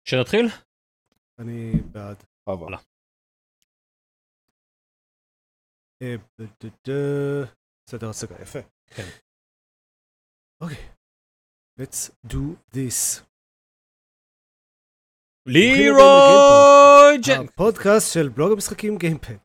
שנתחיל? אני בעד. אבל. סדר הצגה, יפה. כן. אוקיי. Let's do this. לירוי ג'נקינס. הפודקאסט של בלוג המשחקים גיימפד.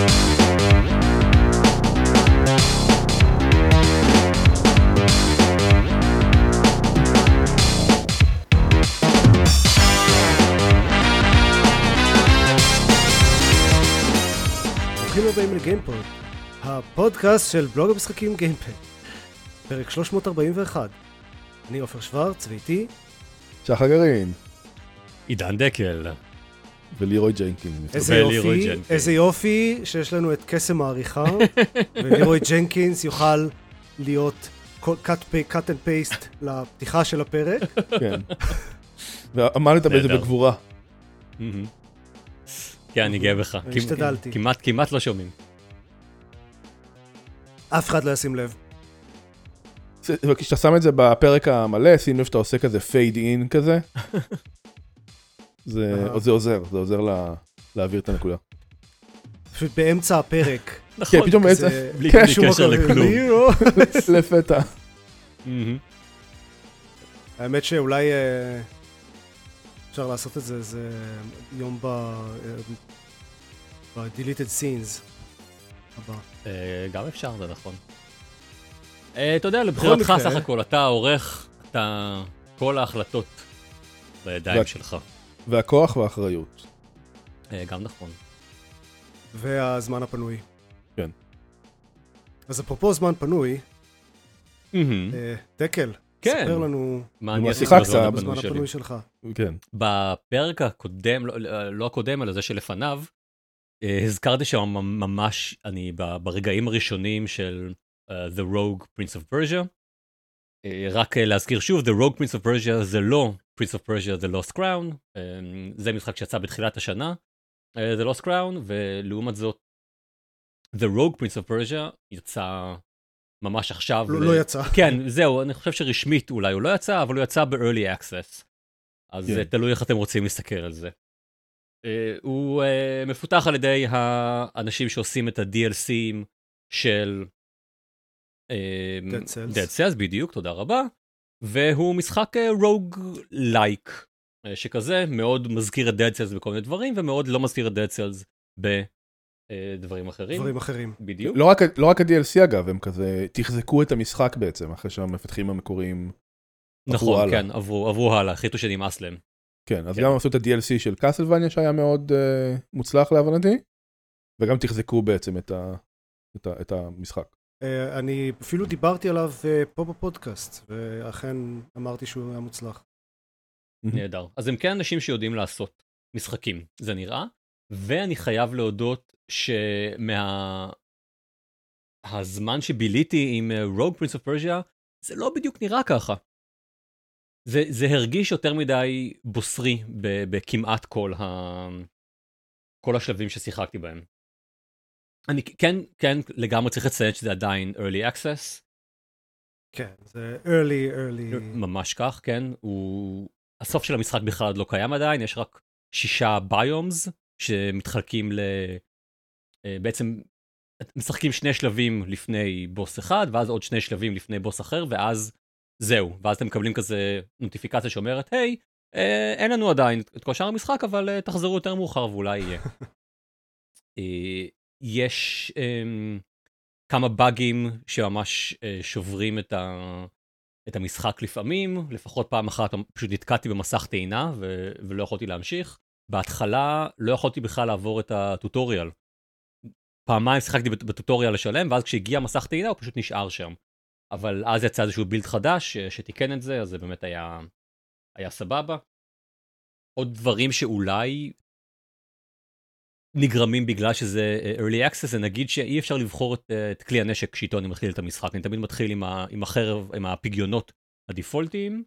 ברוכים הבאים לגיימפוד, הפודקאסט של בלוג המשחקים גיימפד. פרק 341. אני עופר שוורץ ואיתי שחר גרעין. עידן דקל. ולירוי ג'נקינס. איזה יופי שיש לנו את קסם העריכה, ולירוי ג'נקינס יוכל להיות cut and paste לפתיחה של הפרק. כן. ועמדת בזה בגבורה. כן, אני גאה בך. השתדלתי. כמעט לא שומעים. אף אחד לא ישים לב. כשאתה שם את זה בפרק המלא, שים לב שאתה עושה כזה פייד אין כזה. זה עוזר להעביר את הנקודה. פשוט באמצע הפרק. נכון. כן, פתאום באמצע. בלי קשר לכלום. לפתע. האמת שאולי אפשר לעשות את זה, זה יום ב-deleted scenes הבא. גם אפשר, זה נכון. אתה יודע, לבחירתך סך הכל, אתה עורך את כל ההחלטות בידיים שלך. והכוח והאחריות. גם נכון. והזמן הפנוי. כן. אז אפרופו זמן פנוי, דקל, ספר לנו מה אני עשיתי בזמן הפנוי שלך. כן. בפרק הקודם, לא הקודם, אלא זה שלפניו, הזכרתי שממש אני ברגעים הראשונים של The Rogue Prince of Persia. רק להזכיר שוב, The Rogue Prince of Persia זה לא Prince of Persia The Lost Crown, זה משחק שיצא בתחילת השנה, The Lost Crown, ולעומת זאת, The Rogue Prince of Persia יצא ממש עכשיו. לא יצא. כן, זהו, אני חושב שרשמית אולי הוא לא יצא, אבל הוא יצא ב-Early Access. אז תלוי איך אתם רוצים להסתכל על זה. הוא מפותח על ידי האנשים שעושים את ה-DLCים של Dead Cells, בדיוק, תודה רבה. והוא משחק rogue-like, שכזה מאוד מזכיר את Dead Cells בכל מיני דברים, ומאוד לא מזכיר את Dead Cells בדברים אחרים. דברים אחרים. בדיוק. לא רק ה-DLC אגב, הם כזה תחזקו את המשחק בעצם, אחרי שהמפתחים המקוריים נכון, כן, עברו הלאה, החליטו שנמאס להם. כן, אז גם עשו את ה-DLC של קאסלווניה שהיה מאוד מוצלח להבנתי, וגם תחזקו בעצם את המשחק. אני אפילו דיברתי עליו פה בפודקאסט, ואכן אמרתי שהוא היה מוצלח. נהדר. אז הם כן אנשים שיודעים לעשות משחקים, זה נראה, ואני חייב להודות שהזמן שביליתי עם Rogue Prince of Persia, זה לא בדיוק נראה ככה. זה הרגיש יותר מדי בוסרי בכמעט כל השלבים ששיחקתי בהם. אני כן לגמרי צריך לציין שזה עדיין early access. כן, זה early. ממש כך, כן. הסוף של המשחק בכלל לא קיים עדיין, יש רק 6 ביומס שמתחלקים בעצם משחקים 2 שלבים לפני בוס אחד, ואז עוד 2 שלבים לפני בוס אחר, ואז זהו. ואז אתם מקבלים כזה נוטיפיקציה שאומרת, היי, אין לנו עדיין את כל שאר המשחק, אבל תחזרו יותר מאוחר ואולי יהיה. יש כמה באגים שממש שוברים את המשחק לפעמים, לפחות פעם אחת פשוט נתקעתי במסך טעינה ולא יכולתי להמשיך. בהתחלה לא יכולתי בכלל לעבור את הטוטוריאל. פעמיים שיחקתי בטוטוריאל לשלם, ואז כשהגיע מסך טעינה הוא פשוט נשאר שם. אבל אז יצא איזשהו בילד חדש שתיקן את זה, אז זה באמת היה סבבה. עוד דברים שאולי נגרמים בגלל שזה early access, זה נגיד שאי אפשר לבחור את כלי הנשק שאיתו אני מתחיל את המשחק, אני תמיד מתחיל עם החרב, עם הפיגיונות הדיפולטיים,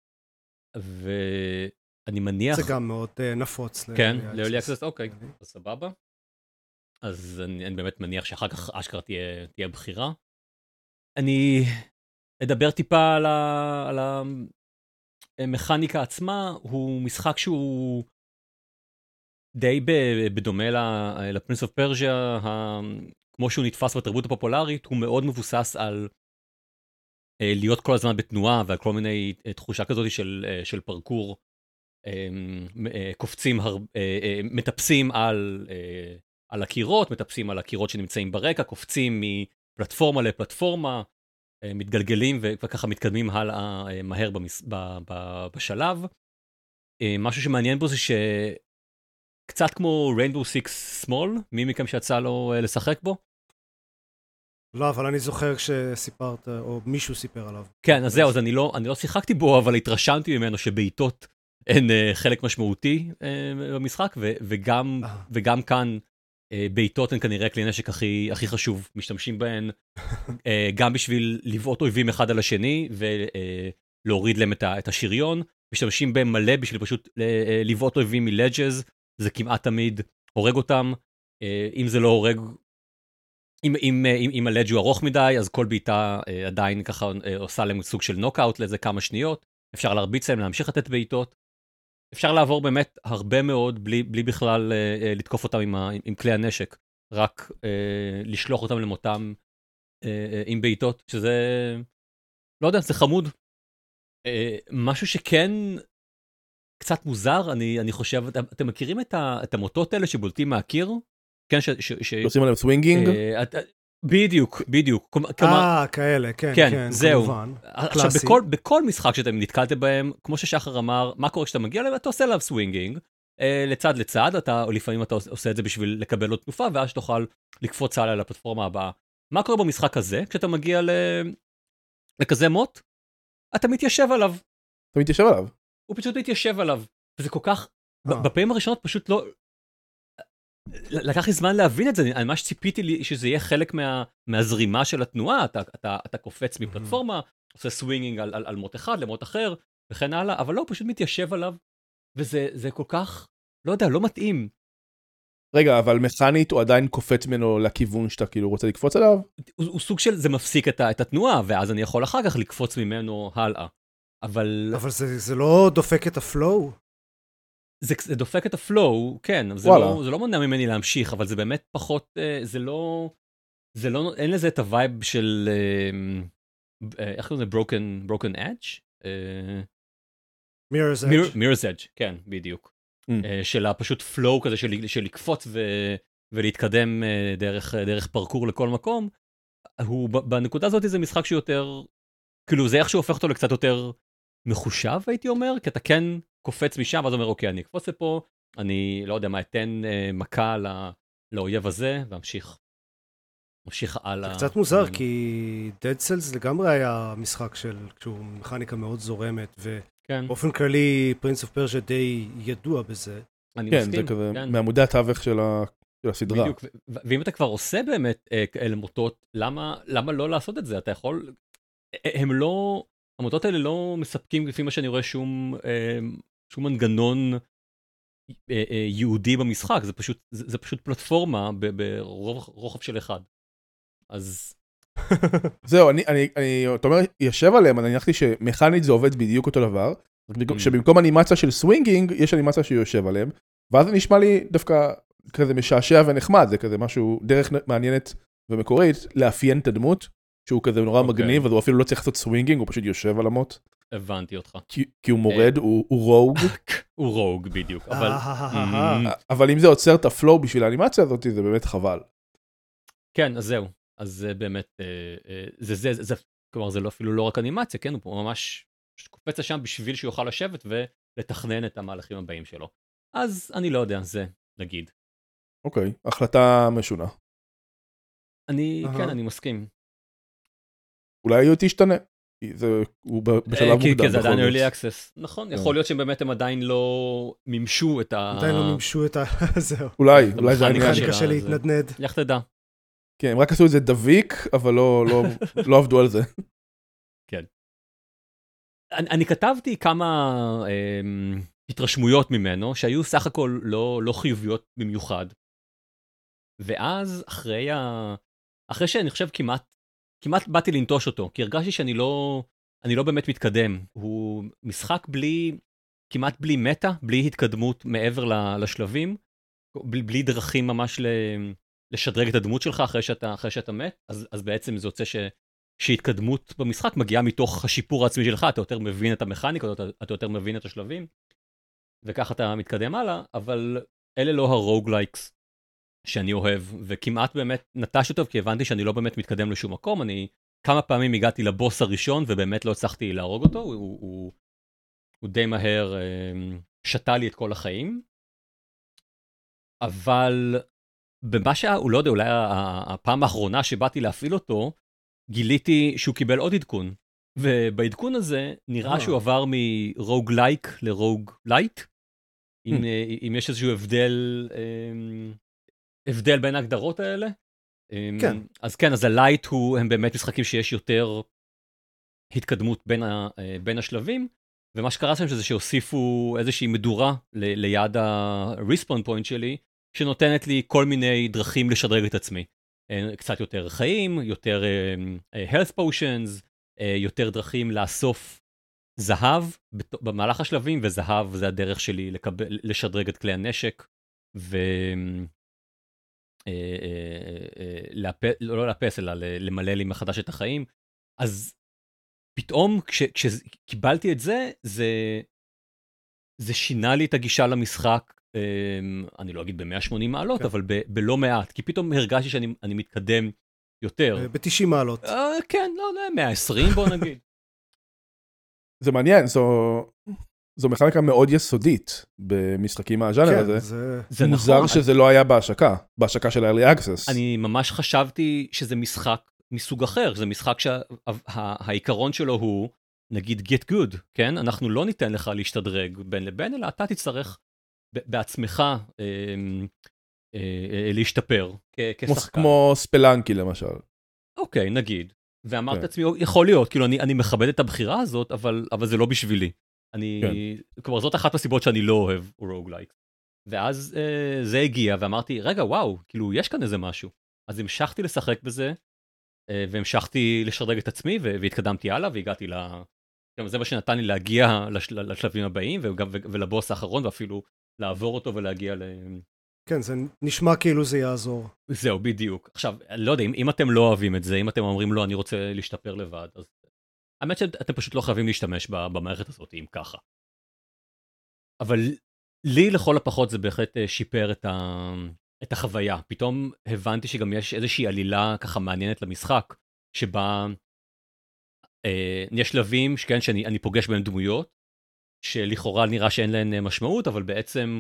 ואני מניח... זה גם מאוד נפוץ. כן, ל-early access, אוקיי, אז סבבה. אז אני באמת מניח שאחר כך אשכרה תהיה בחירה. אני אדבר טיפה על המכניקה עצמה הוא משחק שהוא די בדומה לפרינס אוף פרז'יה, כמו שהוא נתפס בתרבות הפופולרית, הוא מאוד מבוסס על להיות כל הזמן בתנועה ועל כל מיני תחושה כזאת של פרקור, קופצים, מטפסים על הקירות, מטפסים על הקירות שנמצאים ברקע, קופצים מפלטפורמה לפלטפורמה, מתגלגלים וככה מתקדמים הלאה מהר בשלב. משהו שמעניין בו זה שקצת כמו Rainbow Six Small, מי מכם שיצא לו לשחק בו? לא, אבל אני זוכר שסיפרת, או מישהו סיפר עליו. כן, אז זהו, אז אני לא שיחקתי בו, אבל התרשמתי ממנו שבעיטות הן חלק משמעותי במשחק, וגם כאן בעיטות הן כנראה כלי נשק הכי חשוב, משתמשים בהן גם בשביל לבעוט אויבים אחד על השני, ולהוריד להם את השריון, משתמשים בהם מלא בשביל פשוט לבעוט אויבים מלג'ז, זה כמעט תמיד הורג אותם, אם זה לא הורג, אם הלג' הוא ארוך מדי, אז כל בעיטה עדיין ככה עושה להם סוג של נוקאוט לאיזה כמה שניות, אפשר להרביץ להם, להמשיך לתת בעיטות, אפשר לעבור באמת הרבה מאוד בלי בכלל לתקוף אותם עם כלי הנשק, רק לשלוח אותם למותם עם בעיטות, שזה, לא יודע, זה חמוד. משהו שכן קצת מוזר, אני חושב, אתם מכירים את המוטות האלה שבולטים מהקיר? כן, עושים עליהם סווינגינג? בדיוק. כאלה, כן, זהו. כמובן. עכשיו, בכל משחק שאתם נתקלתם בהם, כמו ששחר אמר, מה קורה כשאתה מגיע אליו? אתה עושה עליו סווינגינג, לצד לצד, או לפעמים אתה עושה את זה בשביל לקבל עוד תנופה, ואז שתוכל לקפוץ הלאה לפלטפורמה הבאה. מה קורה במשחק הזה, כשאתה מגיע לכזה מוט? אתה מתיישב עליו. אתה מתיישב עליו? הוא פשוט מתיישב עליו. וזה כל כך, בפעמים הראשונות פשוט לא, לקח לי זמן להבין את זה, אני ממש ציפיתי לי שזה יהיה חלק מהזרימה של התנועה, אתה קופץ מפלטפורמה, עושה סווינגינג על מוט אחד למוט אחר, וכן הלאה, אבל לא, הוא פשוט מתיישב עליו, וזה כל כך, לא יודע, לא מתאים. רגע, אבל מכנית הוא עדיין קופץ ממנו לכיוון שאתה כאילו רוצה לקפוץ עליו? הוא סוג של, זה מפסיק את התנועה, ואז אני יכול אחר כך לקפוץ ממנו הלאה. אבל זה לא דופק את הפלואו? זה דופק את הפלואו, כן, זה לא מונע ממני להמשיך, אבל זה באמת פחות, זה לא, אין לזה את הווייב של, איך קוראים לזה? Broken Edge? Mirror's Edge, כן, בדיוק. של פשוט פלואו כזה של לקפוץ ולהתקדם דרך פרקור לכל מקום. בנקודה הזאת זה משחק שיותר, כאילו זה איך שהוא הופך אותו לקצת יותר מחושב, הייתי אומר, כי אתה כן קופץ משם, ואז אומר, אוקיי, אני אקפוץ לפה, אני לא יודע מה, אתן מכה לאויב הזה, ואמשיך הלאה. זה קצת מוזר, כי Dead Cells לגמרי היה משחק שהוא מכניקה מאוד זורמת, ובאופן כללי פרינס אוף פרז'יה די ידוע בזה. כן, זה כזה מעמודי התווך של הסדרה. בדיוק, ואם אתה כבר עושה באמת כאלה מוטות, למה לא לעשות את זה? אתה יכול, המוטות האלה לא מספקים, לפי מה שאני רואה, שום מנגנון יהודי במשחק, זה פשוט פלטפורמה ברוחב של אחד. אז זהו, אתה אומר, יושב עליהם, אני הנחתי שמכנית זה עובד בדיוק אותו דבר, שבמקום אנימציה של סווינגינג, יש אנימציה שיושב עליהם, ואז זה נשמע לי דווקא כזה משעשע ונחמד, זה כזה משהו, דרך מעניינת ומקורית, לאפיין את הדמות, שהוא כזה נורא מגניב, אז הוא אפילו לא צריך לעשות סווינגינג, הוא פשוט יושב על המוט. הבנתי אותך. כי הוא מורד, הוא רוג. הוא רוג, בדיוק. אבל אם זה עוצר את הפלואו בשביל האנימציה הזאת, זה באמת חבל. כן, אז זהו. אז זה באמת, כלומר, זה אפילו לא רק אנימציה, כן? הוא ממש קופץ לשם בשביל שהוא יוכל לשבת ולתכנן את המהלכים הבאים שלו. אז אני לא יודע, זה נגיד. אוקיי, החלטה משונה. כן, אני מסכים. אולי הוא תשתנה. הוא בשלב מוקדם. כי זה עדיין early access. נכון, יכול להיות שבאמת הם עדיין לא מימשו את עדיין לא מימשו את זהו. אולי זה העניין קשה להתנדנד. לך תדע. כן, הם רק עשו את זה דביק, אבל לא עבדו על זה. כן. אני כתבתי כמה התרשמויות ממנו, שהיו סך הכל לא חיוביות במיוחד. ואז אחרי שאני חושב כמעט באתי לנטוש אותו, כי הרגשתי שאני אני לא באמת מתקדם. הוא משחק כמעט בלי מטה, בלי התקדמות מעבר לשלבים, בלי דרכים ממש לשדרג את הדמות שלך אחרי שאתה מת, אז בעצם זה יוצא שהתקדמות במשחק מגיעה מתוך השיפור העצמי שלך, אתה יותר מבין את המכניקות, אתה יותר מבין את השלבים, וכך אתה מתקדם הלאה, אבל אלה לא הרוגלייקס שאני אוהב, וכמעט באמת נטש אותו, כי הבנתי שאני לא באמת מתקדם לשום מקום, אני כמה פעמים הגעתי לבוס הראשון, ובאמת לא הצלחתי להרוג אותו, הוא די מהר שתה לי את כל החיים, אבל במה הוא לא יודע, אולי הפעם האחרונה שבאתי להפעיל אותו, גיליתי שהוא קיבל עוד עדכון, ובעדכון הזה נראה שהוא עבר מרוגלייק לרוגלייט, אם יש איזשהו הבדל בין ההגדרות האלה. כן. אז כן, אז הלייט הם באמת משחקים שיש יותר התקדמות בין השלבים, ומה שקרה שם שזה שהוסיפו איזושהי מדורה ליד ה-respawn point שלי, שנותנת לי כל מיני דרכים לשדרג את עצמי. קצת יותר חיים, יותר health potions, יותר דרכים לאסוף זהב במהלך השלבים, וזהב זה הדרך שלי לשדרג את כלי הנשק, לא לאפס, אלא למלא לי מחדש את החיים. אז פתאום כשקיבלתי את זה, זה שינה לי את הגישה למשחק, אני לא אגיד ב-180 מעלות, אבל בלא מעט, כי פתאום הרגשתי שאני מתקדם יותר. ב-90 מעלות. כן, לא, 120 בוא נגיד. זה מעניין, זו מכניקה מאוד יסודית במשחקים מהז'אנר הזה. זה מוזר נכון. שזה לא היה בהשקה של Early Access. אני ממש חשבתי שזה משחק מסוג אחר, זה משחק שהעיקרון שלו הוא, נגיד get good, כן? אנחנו לא ניתן לך להשתדרג בין לבין, אלא אתה תצטרך בעצמך להשתפר כשחקן. כמו ספלנקי למשל. אוקיי, נגיד. ואמרתי לעצמי, יכול להיות, כאילו אני מכבד את הבחירה הזאת, אבל זה לא בשבילי. כלומר, זאת אחת הסיבות שאני לא אוהב רוגלייק. ואז זה הגיע, ואמרתי, רגע, וואו, כאילו יש כאן איזה משהו. אז המשכתי לשחק בזה, והמשכתי לשדרג את עצמי, והתקדמתי הלאה, והגעתי זה מה שנתן לי להגיע לשלבים הבאים, ולבוס האחרון, ואפילו לעבור אותו ולהגיע כן, זה נשמע כאילו זה יעזור. זהו, בדיוק. עכשיו, לא יודע, אם אתם לא אוהבים את זה, אם אתם אומרים לא, אני רוצה להשתפר לבד, אז האמת שאתם פשוט לא חייבים להשתמש במערכת הזאת, אם ככה. אבל לי לכל הפחות זה בהחלט שיפר את החוויה. פתאום הבנתי שגם יש איזושהי עלילה ככה מעניינת למשחק, שבה יש שלבים שאני פוגש בהם דמויות, שלכאורה נראה שאין להן משמעות, אבל בעצם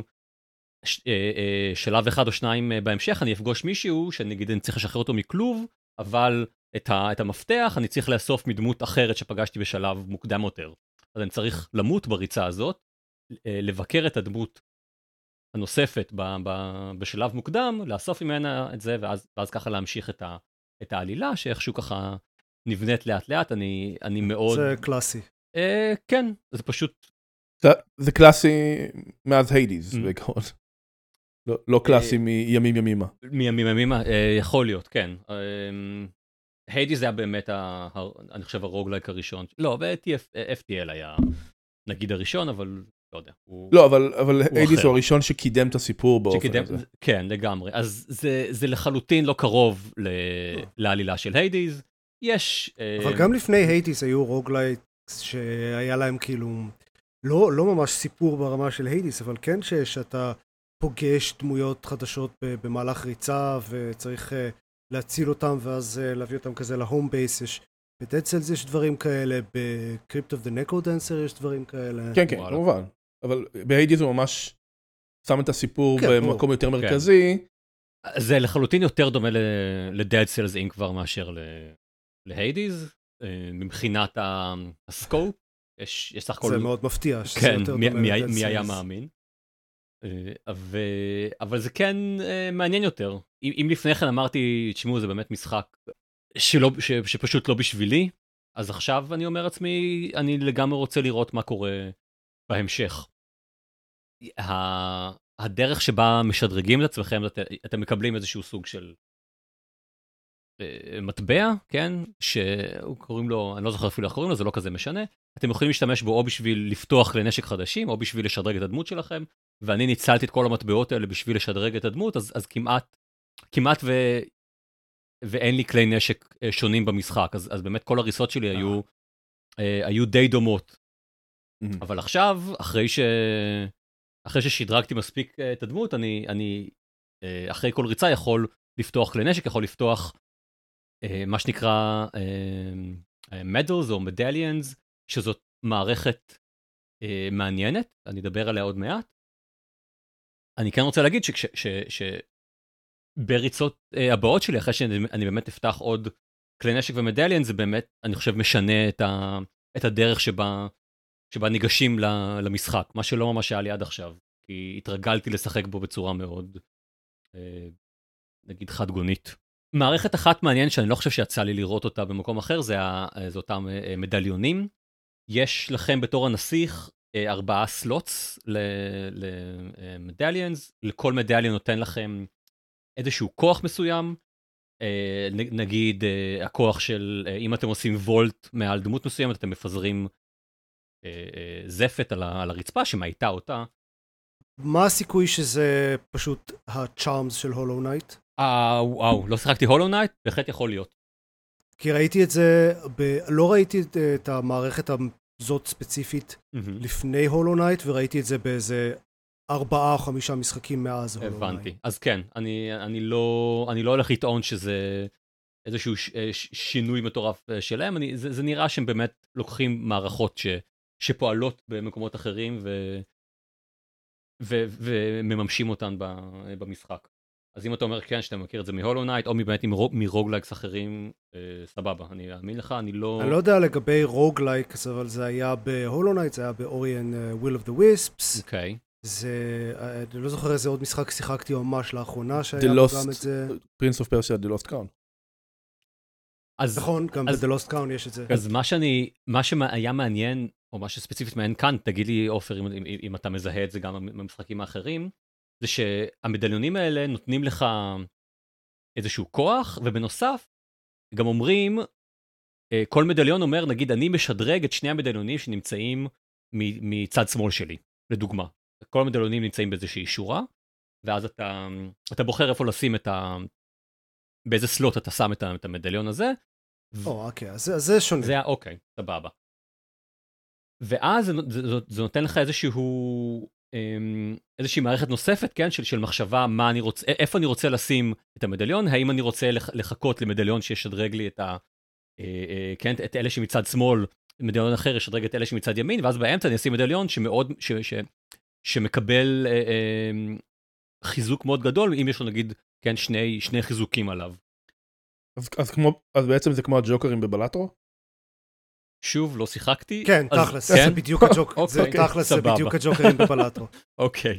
שלב אחד או שניים בהמשך אני אפגוש מישהו שנגיד אני צריך לשחרר אותו מכלוב, אבל את המפתח אני צריך לאסוף מדמות אחרת שפגשתי בשלב מוקדם יותר. אז אני צריך למות בריצה הזאת, לבקר את הדמות הנוספת בשלב מוקדם, לאסוף ממנה את זה, ואז ככה להמשיך את העלילה, שאיכשהו ככה נבנית לאט לאט, אני מאוד... זה קלאסי. כן, זה פשוט... זה קלאסי מאז היידיז, בעיקרון. לא קלאסי מימים ימימה. מימים ימימה, יכול להיות, כן. היידיז היה באמת, אני חושב, הרוגלייק הראשון. לא, ו-FTL היה נגיד הראשון, אבל לא יודע. לא, אבל היידיז הוא הראשון שקידם את הסיפור באופן הזה. כן, לגמרי. אז זה לחלוטין לא קרוב לעלילה של היידיז. יש... אבל גם לפני היידיז היו רוגלייק שהיה להם כאילו... לא ממש סיפור ברמה של היידיס, אבל כן שאתה פוגש דמויות חדשות במהלך ריצה, וצריך להציל אותם, ואז להביא אותם כזה להום בייס. יש בדד סלס יש דברים כאלה, בקריפט אוף דה נקרודנסר יש דברים כאלה. כן, כן, כמובן. אבל בהיידיס הוא ממש שם את הסיפור במקום יותר מרכזי. זה לחלוטין יותר דומה לדד סלס אין כבר מאשר להיידיס, מבחינת הסקופ. יש סך הכל... זה מאוד מפתיע. כן, מי היה מאמין. אבל זה כן מעניין יותר. אם לפני כן אמרתי, תשמעו, זה באמת משחק שפשוט לא בשבילי, אז עכשיו אני אומר עצמי, אני לגמרי רוצה לראות מה קורה בהמשך. הדרך שבה משדרגים את עצמכם, אתם מקבלים איזשהו סוג של מטבע, כן, שקוראים לו, אני לא זוכר אפילו איך קוראים לו, זה לא כזה משנה, אתם יכולים להשתמש בו או בשביל לפתוח כלי נשק חדשים, או בשביל לשדרג את הדמות שלכם, ואני ניצלתי את כל המטבעות האלה בשביל לשדרג את הדמות, אז כמעט ואין לי כלי נשק שונים במשחק, אז באמת כל הריסות שלי היו די דומות. אבל עכשיו, אחרי ששדרגתי מספיק את הדמות, אני אחרי כל ריצה יכול לפתוח כלי נשק, יכול לפתוח מה שנקרא medals או medallions, שזאת מערכת מעניינת, אני אדבר עליה עוד מעט. אני כן רוצה להגיד שבריצות הבאות שלי, אחרי שאני באמת אפתח עוד כלי נשק ומדליאן, זה באמת, אני חושב, משנה את הדרך שבה ניגשים למשחק, מה שלא ממש היה לי עד עכשיו, כי התרגלתי לשחק בו בצורה מאוד, נגיד, חד-גונית. מערכת אחת מעניינת שאני לא חושב שיצא לי לראות אותה במקום אחר, זה אותם מדליונים. יש לכם בתור הנסיך 4 סלוטס למדליאנס, לכל מדליון נותן לכם איזשהו כוח מסוים, נגיד הכוח של, אם אתם עושים וולט מעל דמות מסוימת, אתם מפזרים זפת על הרצפה שמעיטה אותה. מה הסיכוי שזה פשוט הצ'ארמס של הולו נייט? וואו, לא שיחקתי הולו נייט? בהחלט יכול להיות. כי ראיתי את זה, לא ראיתי את המערכת הזאת ספציפית לפני הולו נייט, וראיתי את זה באיזה 4 או 5 משחקים מאז הולו נייט. הבנתי. אז כן, אני לא הולך לטעון שזה איזשהו שינוי מטורף שלהם, זה נראה שהם באמת לוקחים מערכות שפועלות במקומות אחרים ומממשים אותן במשחק. אז אם אתה אומר כן, שאתה מכיר את זה מהולו נייט, או באמת מרוגלייקס אחרים, סבבה, אני אאמין לך, אני לא יודע לגבי רוגלייקס, אבל זה היה בהולו נייט, זה היה באוריאן וויל אוף דה וויספס. אוקיי. אני לא זוכר איזה עוד משחק שיחקתי ממש לאחרונה שהיה גם את זה. פרינס אוף פרסיה, The Lost Crown. נכון, גם ב-The Lost Crown יש את זה. אז מה שהיה מעניין, או מה שספציפית מעניין כאן, תגיד לי, עופר, אם אתה מזהה את זה גם במשחקים האחרים, זה שהמדליונים האלה נותנים לך איזשהו כוח, ובנוסף, גם אומרים, כל מדליון אומר, נגיד, אני משדרג את 2 המדליונים שנמצאים מצד שמאל שלי, לדוגמה. כל המדליונים נמצאים באיזושהי שורה, ואז אתה בוחר איפה לשים באיזה סלוט אתה שם את המדליון הזה. אוקיי, אז זה שונה. אוקיי, סבבה. ואז זה נותן לך איזושהי מערכת נוספת, כן, של מחשבה איפה אני רוצה לשים את המדליון, האם אני רוצה לחכות למדליון שישדרג לי את אלה שמצד שמאל, מדליון אחר ישדרג את אלה שמצד ימין, ואז באמצע אני אשים מדליון שמקבל חיזוק מאוד גדול, אם יש לו נגיד, כן, שני חיזוקים עליו. אז בעצם זה כמו הג'וקרים בבלטרו? שוב, לא שיחקתי. כן, תכלס, זה בדיוק הג'וקרים בבלטרו. אוקיי.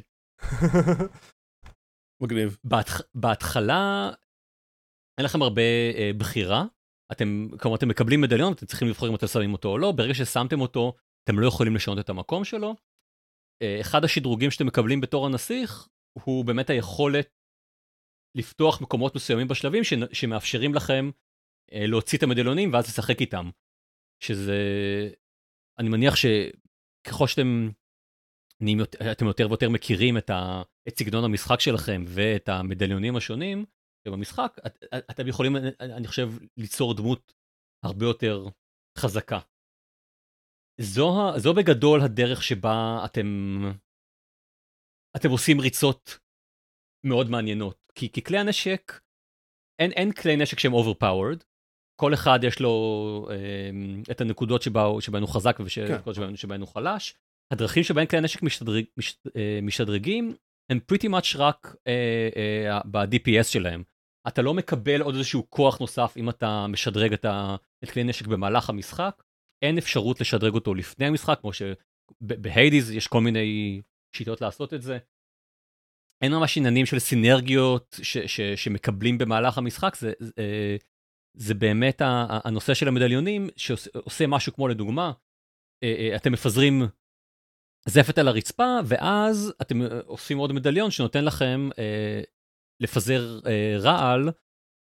מגניב. בהתחלה, אין לכם הרבה בחירה. כלומר, אתם מקבלים מדליון, אתם צריכים לבחור אם אתם שמים אותו או לא. ברגע ששמתם אותו, אתם לא יכולים לשנות את המקום שלו. אחד השדרוגים שאתם מקבלים בתור הנסיך, הוא באמת היכולת לפתוח מקומות מסוימים בשלבים שמאפשרים לכם להוציא את המדליונים ואז לשחק איתם. שזה, אני מניח שככל שאתם יותר ויותר מכירים את סגנון המשחק שלכם ואת המדליונים השונים במשחק, אתם יכולים, אני חושב, ליצור דמות הרבה יותר חזקה. זו בגדול הדרך שבה אתם עושים ריצות מאוד מעניינות. כי כלי הנשק, אין כלי נשק שהם overpowered, כל אחד יש לו את הנקודות שבהן הוא חזק ונקודות שבהן הוא חלש. הדרכים שבהן כלי הנשק משתדרגים, הם pretty much רק ב-DPS שלהם. אתה לא מקבל עוד איזשהו כוח נוסף אם אתה משדרג את כלי נשק במהלך המשחק. אין אפשרות לשדרג אותו לפני המשחק, כמו שבהיידיז יש כל מיני שיטות לעשות את זה. אין ממש עניינים של סינרגיות שמקבלים במהלך המשחק, זה באמת הנושא של המדליונים, שעושה משהו כמו לדוגמה, אתם מפזרים זפת על הרצפה, ואז אתם עושים עוד מדליון שנותן לכם לפזר רעל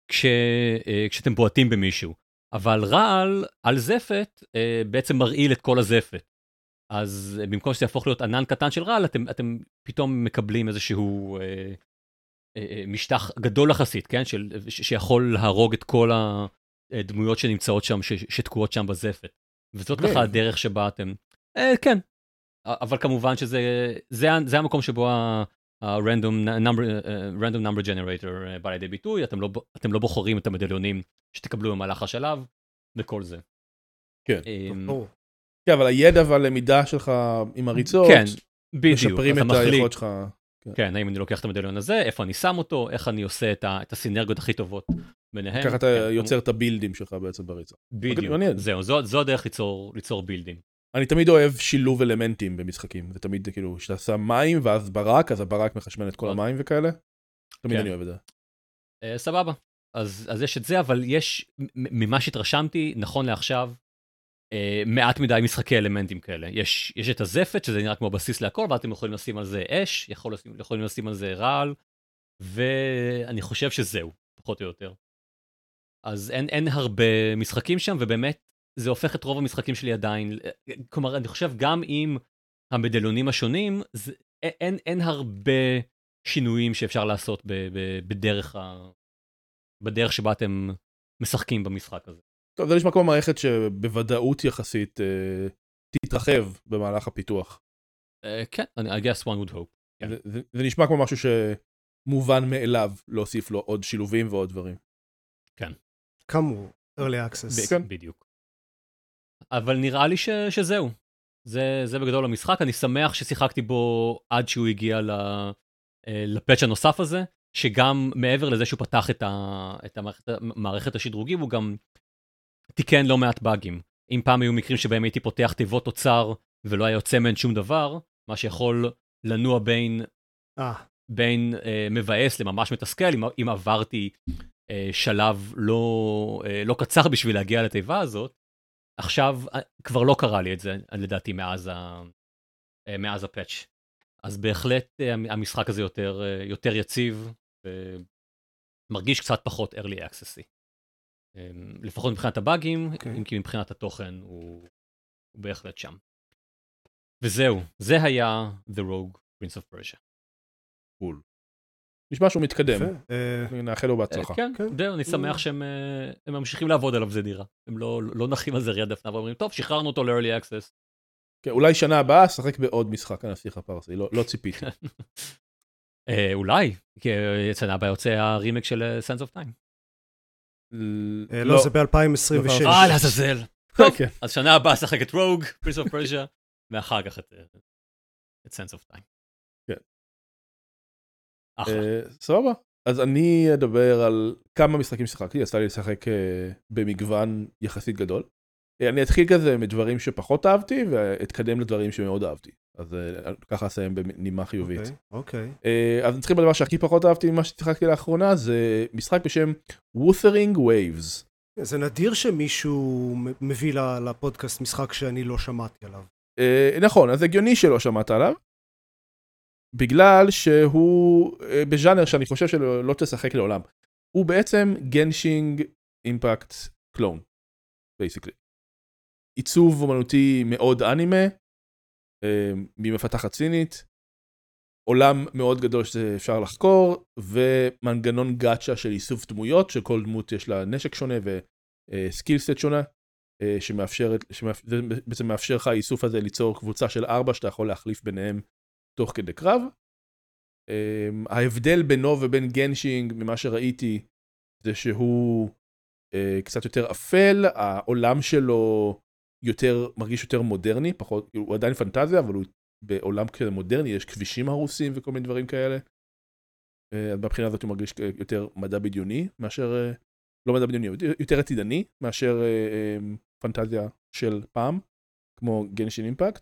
כשאתם בועטים במישהו. אבל רעל על זפת בעצם מרעיל את כל הזפת. אז במקום שזה יהפוך להיות ענן קטן של רעל, אתם פתאום מקבלים איזשהו משטח גדול יחסית, כן? שיכול להרוג את כל הדמויות שנמצאות שם, שתקועות שם בזפת. וזאת לך הדרך שבה אתם... כן, אבל כמובן שזה המקום שבו ה-random number generator בא לידי ביטוי, אתם לא בוחרים את המדליונים שתקבלו במהלך השלב, וכל זה. כן, כן, אבל הידע והלמידה שלך עם הריצות, כן, בדיוק, משפרים את היכולת שלך. כן, האם אני לוקח את המדליון הזה, איפה אני שם אותו, איך אני עושה את הסינרגיות הכי טובות ביניהם. ככה אתה יוצר את הבילדים שלך בעצם בריצה. בדיוק, זהו, זו הדרך ליצור בילדים. אני תמיד אוהב שילוב אלמנטים במשחקים, זה תמיד כאילו, שאתה שם מים ואז ברק, אז הברק מחשמל את כל המים וכאלה. תמיד אני אוהב את זה. סבבה, אז יש את זה, אבל יש, ממה שהתרשמתי, נכון לעכשיו, מעט מדי משחקי אלמנטים כאלה. יש את הזפת, שזה נראה כמו בסיס להכל, ואתם יכולים לשים על זה אש, יכולים לשים על זה רעל, ואני חושב שזהו, פחות או יותר. אז אין הרבה משחקים שם, ובאמת, זה הופך את רוב המשחקים שלי עדיין, כלומר, אני חושב גם עם המדליונים השונים, אין הרבה שינויים שאפשר לעשות בדרך שבה אתם משחקים במשחק הזה. טוב, זה נשמע כמו מערכת שבוודאות יחסית תתרחב במהלך הפיתוח. כן, I guess one would hope. זה נשמע כמו משהו שמובן מאליו להוסיף לו עוד שילובים ועוד דברים. כן. כמו early access. בדיוק. אבל נראה לי שזהו. זה בגדול המשחק. אני שמח ששיחקתי בו עד שהוא הגיע לפאץ' הנוסף הזה, שגם מעבר לזה שהוא פתח את מערכת השדרוגים, הוא גם תיקן לא מעט באגים. אם פעם היו מקרים שבהם הייתי פותח תיבות אוצר ולא היה יוצא מהן שום דבר, מה שיכול לנוע בין מבאס לממש מתסכל, אם עברתי שלב לא קצר בשביל להגיע לתיבה הזאת, עכשיו כבר לא קרה לי את זה, לדעתי, מאז הפאץ'. אז בהחלט המשחק הזה יותר יציב, ומרגיש קצת פחות early access. לפחות מבחינת הבאגים, אם כי מבחינת התוכן הוא בהחלט שם. וזהו, זה היה The Rogue Prince of Persia. קול. נשמע שהוא מתקדם. נאחל לו בהצלחה. כן, זהו, אני שמח שהם ממשיכים לעבוד עליו, זה נראה. הם לא נחים על זה ריד דפנה ואומרים, טוב, שחררנו אותו ל-early access. כן, אולי שנה הבאה, שחק בעוד משחק, אני אבטיח הפרסי, לא ציפיתי. אולי, כי שנה הבאה יוצא הרימק של Sands of Time. לא, זה ב-2026. לעזאזל. טוב, אז שנה הבאה שחק את רוג, Prince of Persia, ואחר כך את Sands of Time. כן. אחלה. סבבה. אז אני אדבר על כמה משחקים שחקתי, יצא לי לשחק במגוון יחסית גדול. אני אתחיל כזה מדברים שפחות אהבתי, ואתקדם לדברים שמאוד אהבתי. אז ככה אסיים בנימה חיובית. אוקיי. אז נתחיל בדבר שהכי פחות אהבתי ממה ששיחקתי לאחרונה, זה משחק בשם Wuthering Waves. זה נדיר שמישהו מביא לפודקאסט משחק שאני לא שמעתי עליו. נכון, אז הגיוני שלא שמעת עליו, בגלל שהוא בז'אנר שאני חושב שלא תשחק לעולם. הוא בעצם גנשינג אימפקט קלון, basically. עיצוב אומנותי מאוד אנימה, ממפתחת סינית, עולם מאוד גדול שאפשר לחקור, ומנגנון גאצ'ה של איסוף דמויות, שכל דמות יש לה נשק שונה וסקילסט שונה, שבעצם מאפשר לך האיסוף הזה ליצור קבוצה של 4 שאתה יכול להחליף ביניהם תוך כדי קרב. ההבדל בינו ובין גנשינג, ממה שראיתי, זה שהוא קצת יותר אפל, העולם שלו מרגיש יותר מודרני, פחות, הוא עדיין פנטזיה, אבל הוא בעולם כזה מודרני, יש כבישים הרוסים וכל מיני דברים כאלה. בבחינה הזאת הוא מרגיש יותר מדע בדיוני, מאשר, לא מדע בדיוני, יותר עתידני, מאשר פנטזיה של פעם, כמו גנשין אימפקט.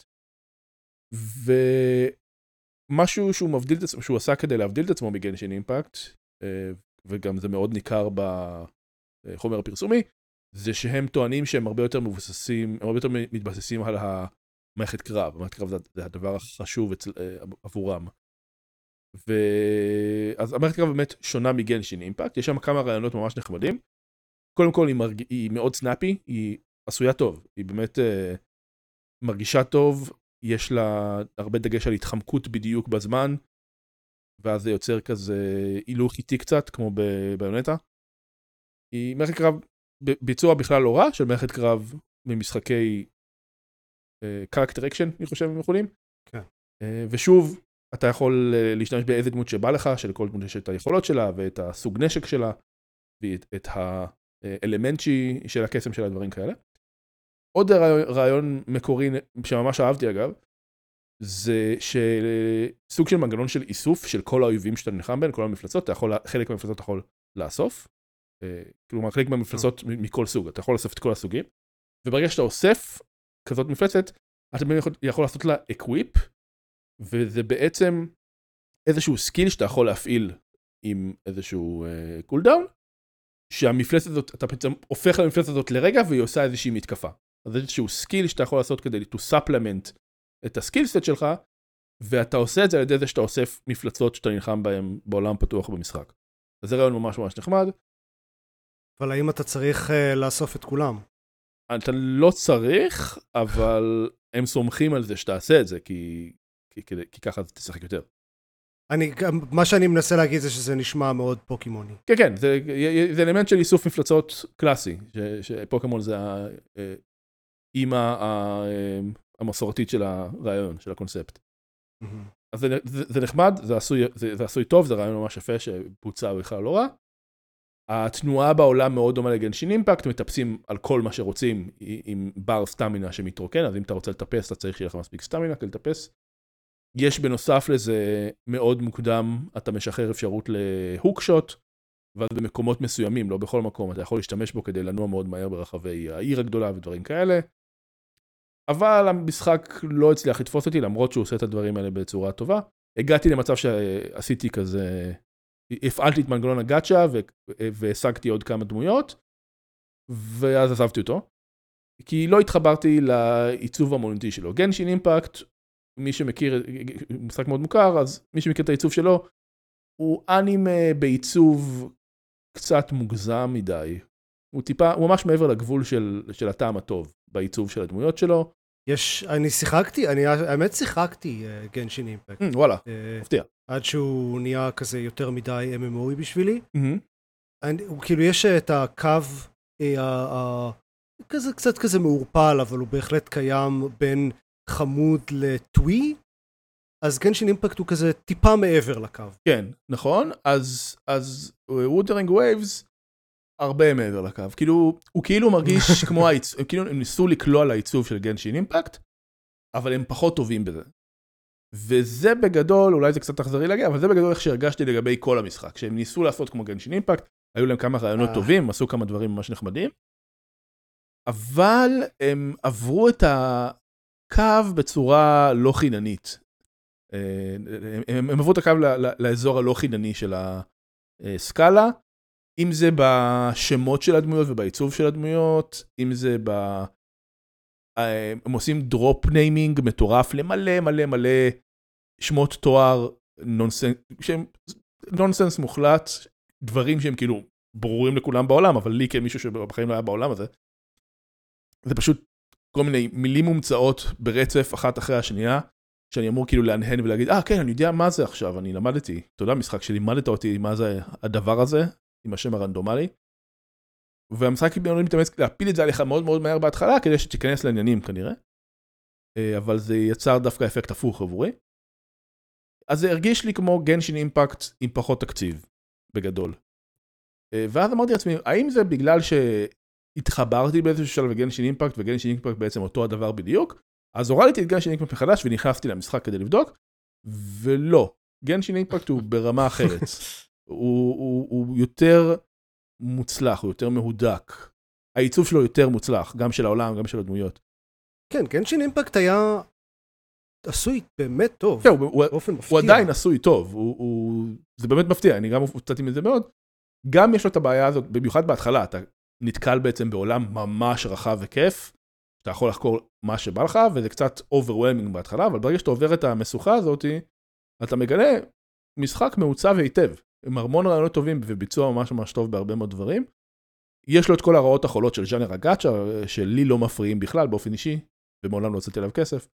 ומשהו שהוא עשה כדי להבדיל את עצמו מגנשין אימפקט, וגם זה מאוד ניכר בחומר הפרסומי, זה שהם טוענים שהם הרבה יותר מבוססים, הרבה יותר מתבססים על המערכת קרב. המערכת קרב זה הדבר החשוב עבורם. אז המערכת קרב באמת שונה מגנשין אימפקט, יש שם כמה רעיונות ממש נחמדים. קודם כל היא מאוד סנאפי, היא עשויה טוב, היא באמת מרגישה טוב, יש לה הרבה דגש על התחמקות בדיוק בזמן, ואז זה יוצר כזה הילוך איטי קצת, כמו בביונטה. היא מערכת קרב ביצוע בכלל לא רע, של מערכת קרב ממשחקי קרקטר אקשן, אני חושב, הם יכולים. כן. ושוב, אתה יכול להשתמש באיזה דמות שבא לך, שלכל דמות יש את היכולות שלה, ואת הסוג נשק שלה, ואת האלמנט של הקסם שלה, דברים כאלה. עוד רעיון מקורי, שממש אהבתי אגב, זה סוג של מנגנון של איסוף, של כל האויבים שאתה נלחם בין, כל המפלצות, חלק מהמפלצות אתה יכול לאסוף, כלומר חלק מהמפלצות מכל סוג, אתה יכול לאסוף את כל הסוגים, וברגע שאתה אוסף כזאת מפלצת, אתה יכול לעשות לה אקוויפ, וזה בעצם איזשהו סקיל שאתה יכול להפעיל עם איזשהו קולדאון, שהמפלצת הזאת, אתה בעצם הופך למפלצת הזאת לרגע, והיא עושה איזושהי מתקפה. אז איזשהו סקיל שאתה יכול לעשות כדי to supplement את הסקילסט שלך, ואתה עושה את זה על ידי זה שאתה אוסף מפלצות שאתה נלחם בהן בעולם פתוח במשחק. אז זה רעיון ממש ממש נחמד. אבל האם אתה צריך לאסוף את כולם? אתה לא צריך, אבל הם סומכים על זה שתעשה את זה, כי ככה אתה תשחק יותר. מה שאני מנסה להגיד זה שזה נשמע מאוד פוקימוני. כן, כן, זה אלמנט של איסוף מפלצות קלאסי, שפוקימון זה האמא המסורתית של הרעיון, של הקונספט. אז זה נחמד, זה עשוי טוב, זה רעיון ממש יפה שבוצע בכלל לא רע. התנועה בעולם מאוד דומה לגנשין אימפקט, מטפסים על כל מה שרוצים עם בר סטמינה שמתרוקן, אז אם אתה רוצה לטפס, אתה צריך שיהיה לך מספיק סטמינה כדי לטפס. יש בנוסף לזה מאוד מוקדם, אתה משחרר אפשרות להוקשוט, ואז במקומות מסוימים, לא בכל מקום, אתה יכול להשתמש בו כדי לנוע מאוד מהר ברחבי העיר הגדולה ודברים כאלה. אבל המשחק לא הצליח לתפוס אותי, למרות שהוא עושה את הדברים האלה בצורה טובה. הגעתי למצב שעשיתי כזה, הפעלתי את מנגנון הגאצ'ה והשגתי עוד כמה דמויות, ואז עזבתי אותו. כי לא התחברתי לעיצוב המונותי שלו. גנשין אימפקט, מי שמכיר, משחק מאוד מוכר, אז מי שמכיר את העיצוב שלו, הוא אנימה בעיצוב קצת מוגזם מדי. הוא ממש מעבר לגבול של הטעם הטוב בעיצוב של הדמויות שלו. האמת שיחקתי גנשין אימפקט. וואלה, מפתיע. עד שהוא נהיה כזה יותר מדי MMOי בשבילי. כאילו יש את הקו, קצת כזה מעורפל, אבל הוא בהחלט קיים בין חמוד לטווי, אז גנשין אימפקט הוא כזה טיפה מעבר לקו. כן, נכון, אז Wuthering Waves הרבה מעבר לקו, הוא כאילו מרגיש כמו העיצוב, כאילו הם ניסו לקלוע לעיצוב של גנשין אימפקט, אבל הם פחות טובים בזה. וזה בגדול, אולי זה קצת תחזרי להגיע, אבל זה בגדול איך שהרגשתי לגבי כל המשחק, שהם ניסו לעשות כמו גנשין אימפקט, היו להם כמה רעיונות טובים, הם עשו כמה דברים ממש נחמדים, אבל הם עברו את הקו בצורה לא חיננית. הם עברו את הקו לאזור הלא חינני של הסקאלה, אם זה בשמות של הדמויות ובעיצוב של הדמויות, אם זה הם עושים דרופ ניימינג מטורף למלא מלא מלא שמות תואר נונסנס מוחלט, דברים שהם כאילו ברורים לכולם בעולם, אבל לי כמישהו שבחיים לא היה בעולם הזה, זה פשוט כל מיני מילים מומצאות ברצף אחת אחרי השנייה, שאני אמור כאילו להנהן ולהגיד, כן, אני יודע מה זה עכשיו, אני למדתי, תודה משחק שלימדת אותי מה זה הדבר הזה, עם השם הרנדומלי, והמשחק מתאמץ להפיל את זה עליך מאוד מאוד מהר בהתחלה, כדי שתיכנס לעניינים כנראה, אבל זה יצר דווקא אפקט הפוך עבורי. אז זה הרגיש לי כמו גנשין אימפקט עם פחות תקציב, בגדול. ואז אמרתי לעצמי, האם זה בגלל שהתחברתי באיזשהו שלב לגנשין אימפקט, וגנשין אימפקט בעצם אותו הדבר בדיוק, אז הורדתי את גנשין אימפקט מחדש, ונכנסתי למשחק כדי לבדוק, ולא, גנשין אימפקט הוא ברמה אחרת. הוא יותר מוצלח, הוא יותר מהודק. העיצוב שלו יותר מוצלח, גם של העולם, גם של הדמויות. כן, גנשין אימפקט היה עשוי באמת טוב. כן, הוא עדיין עשוי טוב. זה באמת מפתיע, אני גם הופתעתי מזה מאוד. גם יש לו את הבעיה הזאת, במיוחד בהתחלה, אתה נתקל בעצם בעולם ממש רחב וכיף, אתה יכול לחקור מה שבא לך, וזה קצת overwhelming בהתחלה, אבל ברגע שאתה עובר את המשוכה הזאת, אתה מגלה משחק מעוצב היטב, עם המון רעיונות טובים וביצוע ממש ממש טוב בהרבה מאוד דברים. יש לו את כל הרעות החולות של ז'אנר הגאצ'ה, שלי לא מפריעים בכלל באופן אישי, ומעולם לא הוצאתי עליו כסף.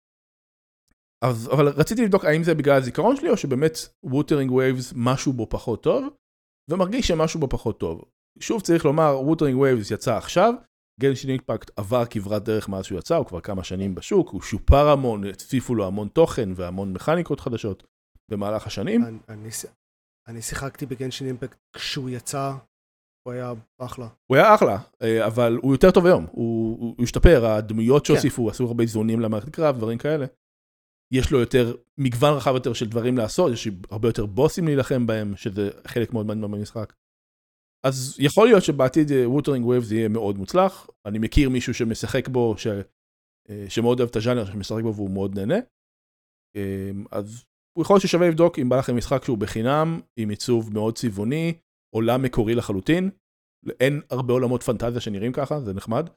אבל רציתי לבדוק האם זה בגלל הזיכרון שלי, או שבאמת Wuthering Waves משהו בו פחות טוב, ומרגיש שמשהו בו פחות טוב. שוב צריך לומר, Wuthering Waves יצא עכשיו, גנשין אימפקט עבר כברת דרך מאז שהוא יצא, הוא כבר כמה שנים בשוק, הוא שופר המון, הציפו לו המון תוכן והמון מכניקות חדשות במהלך השנים. אני שיחקתי בגנשין אימפקט כשהוא יצא, הוא היה אחלה. הוא היה אחלה, אבל הוא יותר טוב היום, הוא השתפר, הדמויות שהוסיפו, עשו הרבה איזונים למערכת קרב, דברים כאלה. יש לו יותר, מגוון רחב יותר של דברים לעשות, יש הרבה יותר בוסים להילחם בהם, שזה חלק מאוד מעניין במשחק. אז יכול להיות שבעתיד Wuthering Waves יהיה מאוד מוצלח, אני מכיר מישהו שמשחק בו, שמאוד אוהב את הז'אנר, שמשחק בו והוא מאוד נהנה, אז הוא יכול להיות ששווה לבדוק אם בא לכם משחק שהוא בחינם, עם עיצוב מאוד צבעוני, עולם מקורי לחלוטין, אין הרבה עולמות פנטזיה שנראים ככה, זה נחמד,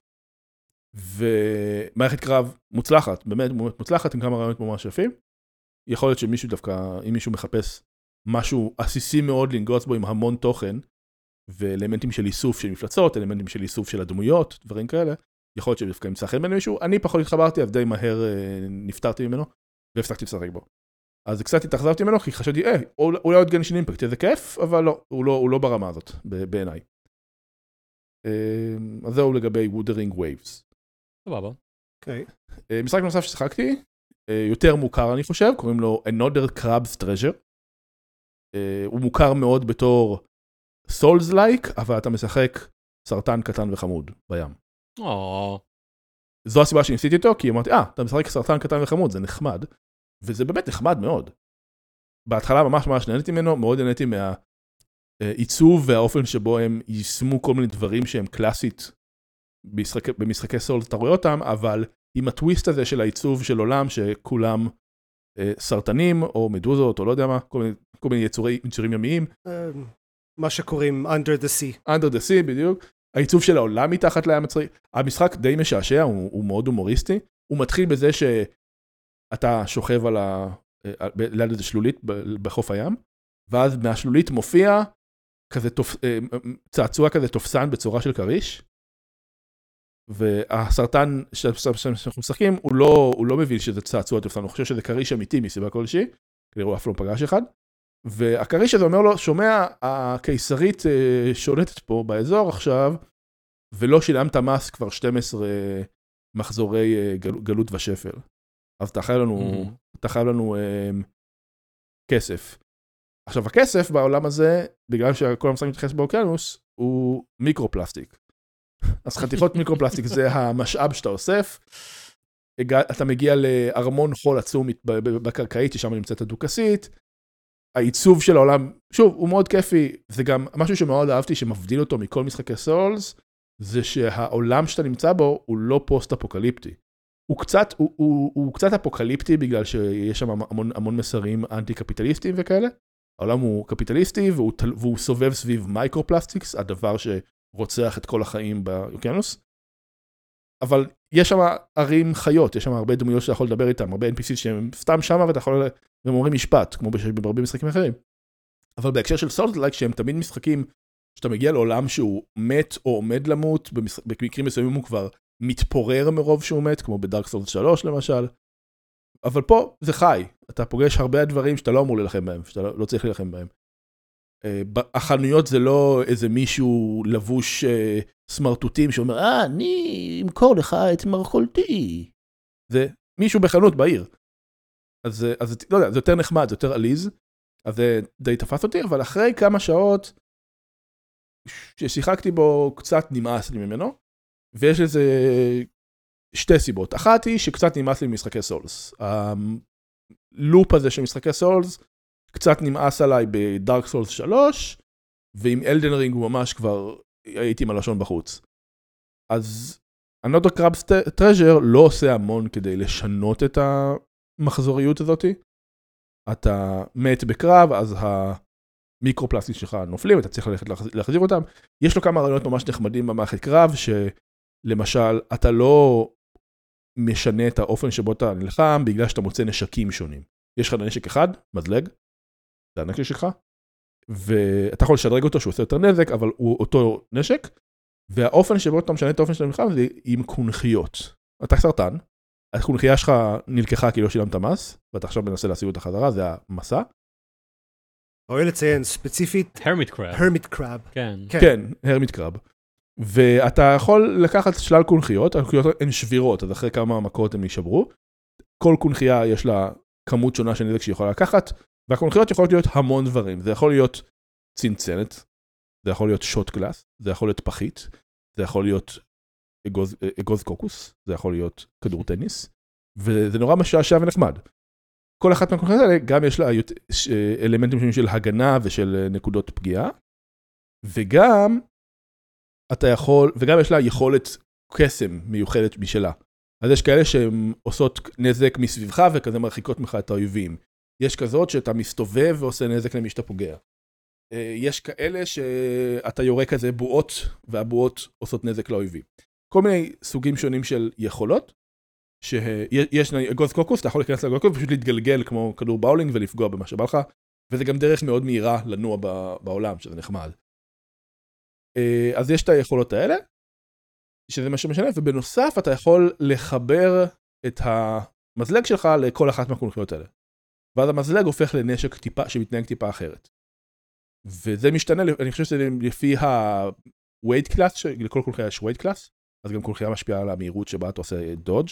ומערכת קרב מוצלחת, באמת מוצלחת עם כמה רעיונות ממש יפים, יכול להיות שמישהו דווקא, אם מישהו מחפש משהו עסיסי מאוד לנגוץ בו עם המון תוכן, ואלמנטים של איסוף של מפלצות, אלמנטים של איסוף של הדמויות, דברים כאלה, יכול להיות שדווקא ימצא חן בין מישהו, אני פחות התחברתי, אז די מהר נפטרתי ממנו, והפסקתי לשחק בו. אז קצת התאכזבתי ממנו, כי חשבתי, אולי עוד גנשין אימפקט, איזה כיף, אבל לא, הוא לא ברמה הזאת, בעיניי. אז זהו לגבי Wuthering Waves. סבבה. אוקיי. משחק נוסף ששיחקתי, יותר מוכר אני חושב, קוראים לו Another Crab's Treasure. הוא מוכר מאוד בתור Souls-like, אבל אתה משחק סרטן קטן וחמוד בים. זו הסיבה שניסיתי אותו, כי אמרתי, אתה משחק סרטן קטן וחמוד, זה נחמד. וזה באמת נחמד מאוד. בהתחלה ממש ממש נהניתי ממנו, מאוד נהניתי מהעיצוב והאופן שבו הם יישמו כל מיני דברים שהם קלאסית במשחקי סולס, אתה רואה אותם, אבל עם הטוויסט הזה של העיצוב של עולם שכולם סרטנים או מדוזות או לא יודע מה, כל מיני יצורים ימיים. מה שקוראים Under the Sea. Under the Sea, בדיוק. העיצוב של העולם מתחת לים הצרי. המשחק די משעשע, הוא מאוד הומוריסטי. הוא מתחיל בזה שאתה שוכב ליד איזה שלולית בחוף הים, ואז מהשלולית מופיע כזה צעצוע כזה תופסן בצורה של קריש, והסרטן שאנחנו משחקים, הוא לא מבין שזה צעצוע תופסן, הוא חושב שזה קריש אמיתי מסיבה כלשהי, כדי הוא אף לא פגש אחד, והקריש הזה אומר לו, שומע, הקיסרית שולטת פה באזור עכשיו, ולא שילמת מס כבר 12 מחזורי גלות ושפל. אז אתה חייב לנו כסף. עכשיו, הכסף בעולם הזה, בגלל שכל המשחק מתייחס באוקיינוס, הוא מיקרופלסטיק. אז חתיכות מיקרופלסטיק זה המשאב שאתה אוסף, אתה מגיע לארמון חול עצום בקרקעית, ששם נמצאת הדוכסית, העיצוב של העולם, שוב, הוא מאוד כיפי, זה גם משהו שמאוד אהבתי, שמבדיל אותו מכל משחקי סולס, זה שהעולם שאתה נמצא בו, הוא לא פוסט-אפוקליפטי. הוא קצת אפוקליפטי, בגלל שיש שם המון מסרים אנטי-קפיטליסטיים וכאלה. העולם הוא קפיטליסטי, והוא סובב סביב מייקרופלסטיקס, הדבר שרוצח את כל החיים באוקיינוס. אבל יש שם ערים חיות, יש שם הרבה דמויות שאתה יכול לדבר איתם, הרבה NPCs שהם סתם שם, ואתה יכול, והם אומרים משפט, כמו בהרבה משחקים אחרים. אבל בהקשר של סולס-לייק, שהם תמיד משחקים, שאתה מגיע לעולם שהוא מת או עומד למות, במקרים מסוימים הוא כבר מתפורר מרוב שהוא מת, כמו בדארק סולס 3 למשל. אבל פה זה חי, אתה פוגש הרבה דברים שאתה לא אמור להילחם בהם, שאתה לא צריך להילחם בהם. החנויות זה לא איזה מישהו לבוש סמרטוטים שאומר, אני אמכור לך את מרכולתי. זה מישהו בחנות בעיר. אז לא יודע, זה יותר נחמד, זה יותר עליז, אז זה די תפס אותי, אבל אחרי כמה שעות ששיחקתי בו קצת נמאס לי ממנו, ויש לזה שתי סיבות. אחת היא שקצת נמאס לי ממשחקי סולס. הלופ הזה של משחקי סולס, קצת נמאס עליי בדארק סולס 3, ועם אלדן רינג הוא ממש כבר הייתי עם הלשון בחוץ. אז Another Crab's Treasure לא עושה המון כדי לשנות את המחזוריות הזאת. אתה מת בקרב, אז המיקרופלסטיק שלך נופלים, אתה צריך ללכת להחזיר אותם. יש לו כמה רעיונות ממש נחמדים במערכת קרב, שלמשל, אתה לא משנה את האופן שבו אתה נלחם, בגלל שאתה מוצא נשקים שונים. יש לך נשק אחד, מזלג, זה הנשק שלך, ואתה יכול לשדרג אותו שהוא עושה יותר נזק, אבל הוא אותו נשק, והאופן שבו אתה משנה את האופן של המלחמה זה עם קונכיות. אתה סרטן, הקונכייה שלך נלקחה כי לא שילמת מס, ואתה עכשיו מנסה להשיג אותה חזרה, זה המסע. ראוי לציין, ספציפית, הרמיט קראב. הרמיט קראב. כן. כן, הרמיט קראב. ואתה יכול לקחת שלל קונכיות, הקונכיות הן שבירות, אז אחרי כמה מכות הן יישברו. כל קונכייה יש לה כמות שונה של נזק שהיא יכולה לקחת, והקונכיות יכולות להיות המון דברים. זה יכול להיות צנצנת, זה יכול להיות שוט גלאס, זה יכול להיות פחית, זה יכול להיות אגוז קוקוס, זה יכול להיות כדור טניס, וזה נורא משעשע ונחמד. כל אחת מהקונכיות האלה גם יש לה אלמנטים שונים של הגנה ושל נקודות פגיעה, וגם יש לה יכולת קסם מיוחדת משלה. אז יש כאלה שהן עושות נזק מסביבך וכזה מרחיקות ממך את האויבים. יש כזאת שאתה מסתובב ועושה נזק למי שאתה פוגע. יש כאלה שאתה יורה כזה בועות, והבועות עושות נזק לאויבים. כל מיני סוגים שונים של יכולות, שיש אגוז קוקוס, אתה יכול להיכנס לאגוז קוקוס, פשוט להתגלגל כמו כדור באולינג ולפגוע במה שבא לך, וזה גם דרך מאוד מהירה לנוע בעולם, שזה נחמד. אז יש את היכולות האלה, שזה מה שמשנה, ובנוסף אתה יכול לחבר את המזלג שלך לכל אחת מהקונכיות האלה. ואז המזלג הופך לנשק שמתנהג טיפה אחרת. וזה משתנה, אני חושב שזה לפי ה-weight class, לכל קונכיה יש weight class, אז גם קונכיה משפיעה על המהירות שבה אתה עושה dodge,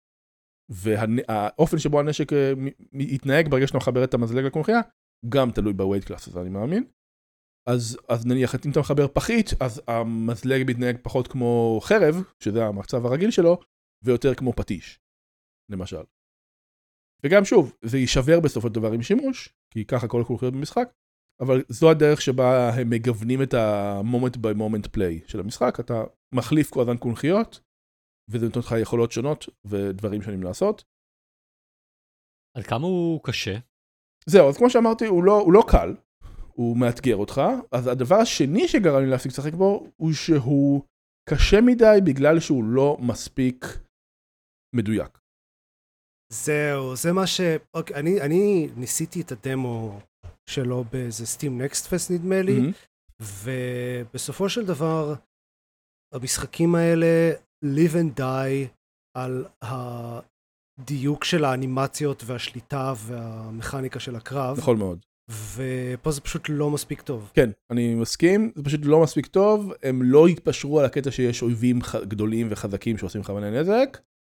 והאופן שבו הנשק יתנהג ברגע שאתה מחבר את המזלג לקונכיה, הוא גם תלוי ב-weight class, אז אני מאמין. אז נניח, אם אתה מחבר פחית, אז המזלג מתנהג פחות כמו חרב, שזה המצב הרגיל שלו, ויותר כמו פטיש, למשל. וגם שוב, זה יישבר בסופו של דבר עם שימוש, כי ככה כל הקונכיות במשחק, אבל זו הדרך שבה הם מגוונים את ה-moment by moment play של המשחק, אתה מחליף כל הזמן קונכיות, וזה נותן לך יכולות שונות ודברים שונים לעשות. על כמה הוא קשה? זהו, אז כמו שאמרתי, הוא לא קל, הוא מאתגר אותך, אז הדבר השני שגרם לי להפסיק לשחק בו, הוא שהוא קשה מדי בגלל שהוא לא מספיק מדויק. זהו, זה מה אוקיי, אני ניסיתי את הדמו שלו באיזה סטים נקסט פסט נדמה לי, ובסופו של דבר, המשחקים האלה live and die על הדיוק של האנימציות והשליטה והמכניקה של הקרב. נכון מאוד. ופה זה פשוט לא מספיק טוב. כן, אני מסכים, זה פשוט לא מספיק טוב, הם לא התפשרו על הקטע שיש אויבים גדולים וחזקים שעושים לך מלא נזק,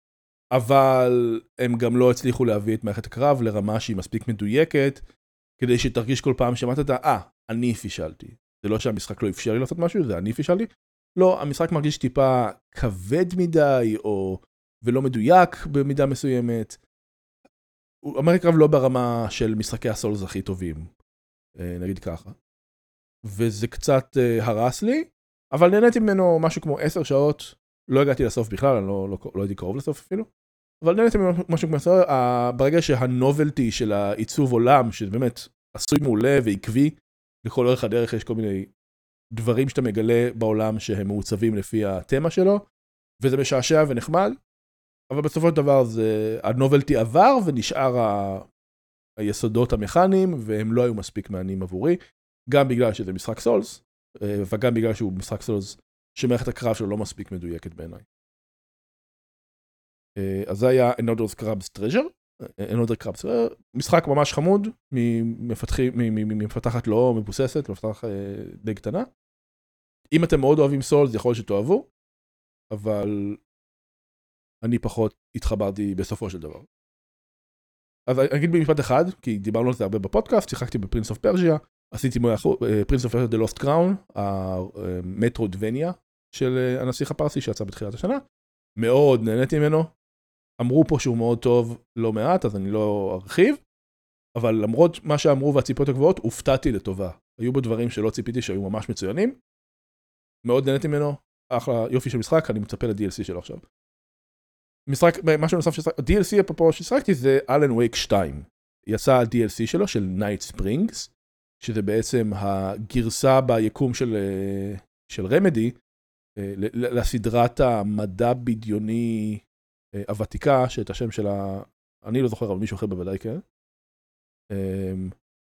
אבל הם גם לא הצליחו להביא את מערכת הקרב לרמה שהיא מספיק מדויקת, כדי שתרגיש כל פעם שמעת את אני פישלתי. זה לא שהמשחק לא אפשר לי לעשות משהו, זה אני פישלתי. לא, המשחק מרגיש טיפה כבד מדי, ולא מדויק במידה מסוימת. מערכת הקרב לא ברמה של משחקי הסולס הכי טובים, נגיד ככה. וזה קצת הרס לי, אבל נהניתי ממנו משהו כמו 10 שעות, לא הגעתי לסוף בכלל, אני לא הייתי קרוב לסוף אפילו, אבל נהניתי ממנו משהו כמו 10 שעות, ברגע שהנובלטי של העיצוב עולם, שבאמת עשוי מעולה ועקבי, לכל אורך הדרך יש כל מיני דברים שאתה מגלה בעולם שהם מעוצבים לפי התמה שלו, וזה משעשע ונחמד, אבל בסופו של דבר הנובלטי עבר ונשאר היסודות המכניים, והם לא היו מספיק מעניינים עבורי, גם בגלל שזה משחק סולס, וגם בגלל שהוא משחק סולס שמערכת הקרב שלו לא מספיק מדויקת בעיניי. אז זה היה Another Crab's Treasure, משחק ממש חמוד, ממפתחת לא מבוססת, מפתחת די קטנה. אם אתם מאוד אוהבים סולס, יכול שתאהבו, אבל אני פחות התחברתי בסופו של דבר. אז אני אגיד במשפט אחד, כי דיברנו על זה הרבה בפודקאסט, שיחקתי בפרינס אוף פרז'יה, עשיתי פרינס אוף פרז'יה The Lost Crown, המטרודבניה של הנסיך הפרסי שיצא בתחילת השנה, מאוד נהניתי ממנו, אמרו פה שהוא מאוד טוב לא מעט, אז אני לא ארחיב, אבל למרות מה שאמרו והציפות הגבוהות, הופתעתי לטובה. היו בו דברים שלא ציפיתי שהיו ממש מצוינים, מאוד נהניתי ממנו, אחלה יופי של משחק, אני מצפה ל-DLC שלו עכשיו. משחק, משהו נוסף ששחק, DLC אפרופו ששחקתי זה אלן וייק 2. יצא ה-DLC שלו של Night Springs, שזה בעצם הגרסה ביקום של רמדי, לסדרת המדע בדיוני הוותיקה, שאת השם שלה, אני לא זוכר, אבל מישהו אחר בוודאי כן.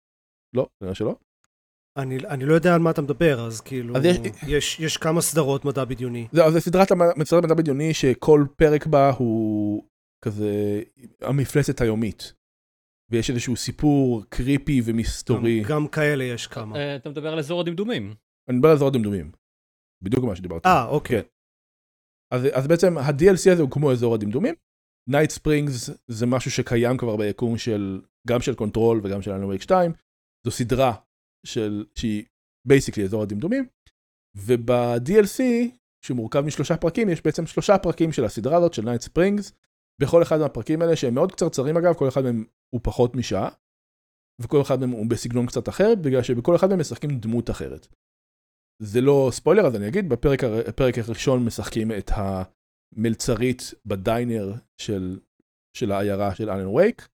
לא, נראה שלא. אני לא יודע על מה אתה מדבר, אז כאילו, אז יש כמה סדרות מדע בדיוני. זהו, זה סדרת מדע בדיוני שכל פרק בה הוא כזה המפלצת היומית. ויש איזשהו סיפור קריפי ומסתורי. גם כאלה יש כמה. אתה מדבר על אזור הדמדומים. אני מדבר על אזור הדמדומים. בדיוק מה שדיברתי. אוקיי. כן. אז בעצם ה-DLC הזה הוא כמו אזור הדמדומים. Night Springs זה משהו שקיים כבר ביקום גם של קונטרול וגם של Alan Wake 2. זו סדרה שהיא basically אזור הדמדומים. וב-DLC, שמורכב מ3 פרקים, יש בעצם 3 פרקים של הסדרה הזאת, של Night Springs. בכל אחד מהפרקים האלה, שהם מאוד קצרצרים אגב, כל אחד מהם הוא פחות משעה. וכל אחד מהם הוא בסגנון קצת אחר, בגלל שבכל אחד מהם משחקים דמות אחרת. זה לא ספוילר, אז אני אגיד, בפרק הראשון משחקים את המלצרית בדיינר של העיירה של אלן וייק,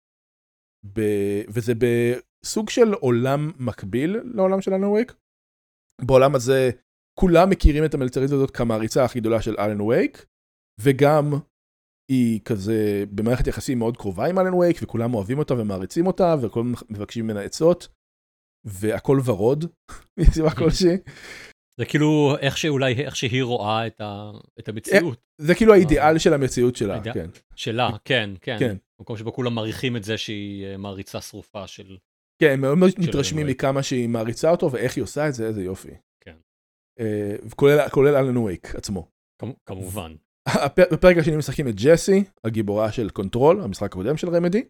וזה בסוג של עולם מקביל לעולם של אלן וייק. בעולם הזה כולם מכירים את המלצרית הזאת כמעריצה הכי גדולה של אלן וייק, וגם היא כזה במערכת יחסים מאוד קרובה עם אלן וייק, וכולם אוהבים אותה ומעריצים אותה, וכולם מבקשים ממנה עצות, והכל ורוד, מסיבה כלשהי. זה כאילו איך שהיא רואה את המציאות. זה כאילו האידיאל של המציאות שלה, כן. שלה, כן. כן. במקום שבו כולם מעריכים את זה שהיא מעריצה שרופה של... כן, הם מאוד מתרשמים מכמה שהיא מעריצה אותו, ואיך היא עושה את זה, איזה יופי. כן. כולל אלן וייק עצמו. כמובן. בפרק השני משחקים את ג'סי, הגיבורה של קונטרול, המשחק הקודם של רמדי.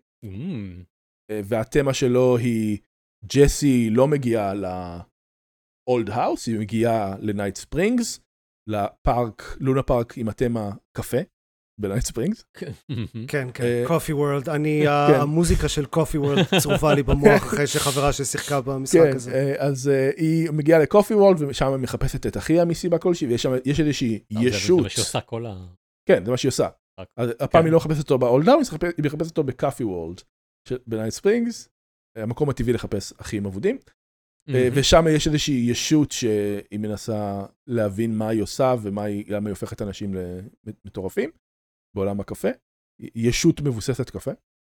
והתמה שלו היא, ג'סי לא מגיעה לאולד האוס, היא מגיעה לנייט ספרינגס, לפארק, לונה פארק עם התמה קפה, בנייט ספרינגס. כן, קופי וורלד. המוזיקה של קופי וורלד צרופה לי במוח אחרי שחברה ששיחקה במשחק הזה. אז היא מגיעה לקופי וורלד, ושם היא מחפשת את אחיה מסיבה כלשהי, ויש איזושהי ישות. זה מה שעושה כל כן, זה מה שהיא עושה. הפעם היא לא מחפשת אותו באולד האוס, היא מחפשת אותו בקופי וורלד, בנייט ספרינגס, המקום הטבעי לחפש אחים אבודים. ושם יש איזושהי ישות שהיא מנסה להבין מה היא עושה, ולמה היא הופכת אנשים למטורפים. בעולם הקפה, ישות מבוססת קפה.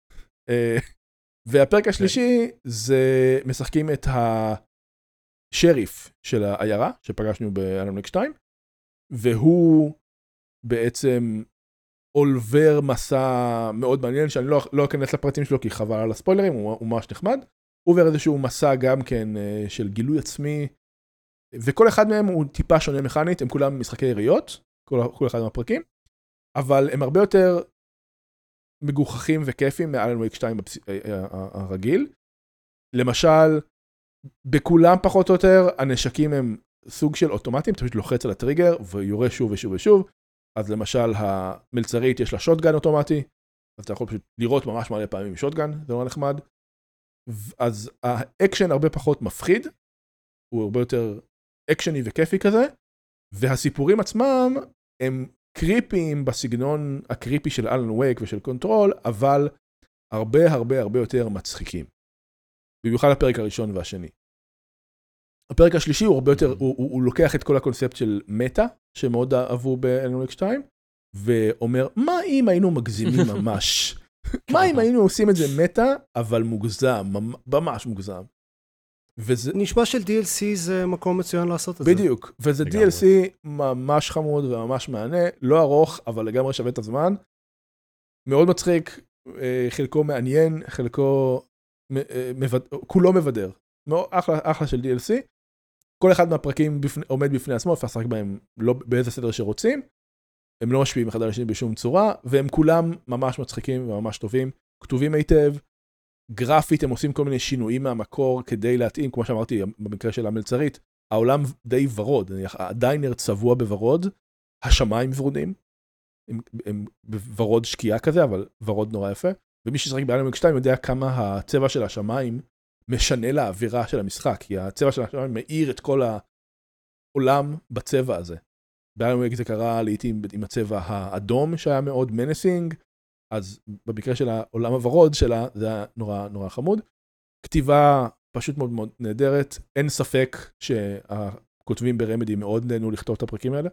והפרק השלישי זה משחקים את השריף של העיירה, שפגשנו באלן וייק 2, והוא בעצם עובר מסע מאוד מעניין, שאני לא אכנס לפרטים שלו כי חבל על הספוילרים, הוא ממש נחמד. הוא עובר איזשהו מסע גם כן של גילוי עצמי, וכל אחד מהם הוא טיפה שונה מכנית, הם כולם משחקי יריות, כל אחד מהפרקים. אבל הם הרבה יותר מגוחכים וכיפים מאלן וייק 2 הרגיל. למשל, בכולם פחות או יותר, הנשקים הם סוג של אוטומטיים, אתה פשוט לוחץ על הטריגר ויורה שוב ושוב ושוב. אז למשל, המלצרית יש לה שוטגן אוטומטי, אז אתה יכול פשוט לראות ממש מלא פעמים שוטגן, זה לא נחמד. אז האקשן הרבה פחות מפחיד, הוא הרבה יותר אקשני וכיפי כזה, והסיפורים עצמם הם קריפיים בסגנון הקריפי של אלן וייק ושל קונטרול, אבל הרבה יותר מצחיקים. במיוחד הפרק הראשון והשני. הפרק השלישי הוא הרבה יותר, הוא לוקח את כל הקונספט של מטה, שמאוד אהבו באלן וייק 2, ואומר, מה אם היינו מגזימים ממש? מה אם היינו עושים את זה מטה, אבל מוגזם, ממש מוגזם. נשמע של DLC זה מקום מצוין לעשות את זה. בדיוק, וזה DLC ממש חמוד וממש מענה, לא ארוך, אבל לגמרי שווה את הזמן. מאוד מצחיק, חלקו מעניין, חלקו כולו מבדר. אחלה של DLC. כל אחד מהפרקים עומד בפני עצמו, אפשר לשחק בהם לא באיזה סדר שרוצים. הם לא משפיעים אחד על השני בשום צורה, והם כולם ממש מצחיקים וממש טובים, כתובים היטב. גרפית הם עושים כל מיני שינויים מהמקור כדי להתאים, כמו שאמרתי במקרה של המלצרית, העולם די ורוד, הדיינר צבוע בוורוד, השמיים ורודים, הם בוורוד שקיעה כזה, אבל ורוד נורא יפה, ומי ששחק באלן וייק 2 יודע כמה הצבע של השמיים משנה לאווירה של המשחק, כי הצבע של השמיים מאיר את כל העולם בצבע הזה. באלן וייק זה קרה לעתים עם הצבע האדום שהיה מאוד מנסינג, אז במקרה של העולם הוורוד שלה, זה היה נורא חמוד. כתיבה פשוט מאוד מאוד נהדרת. אין ספק שהכותבים ברמדי מאוד נהנו לכתוב את הפרקים האלה.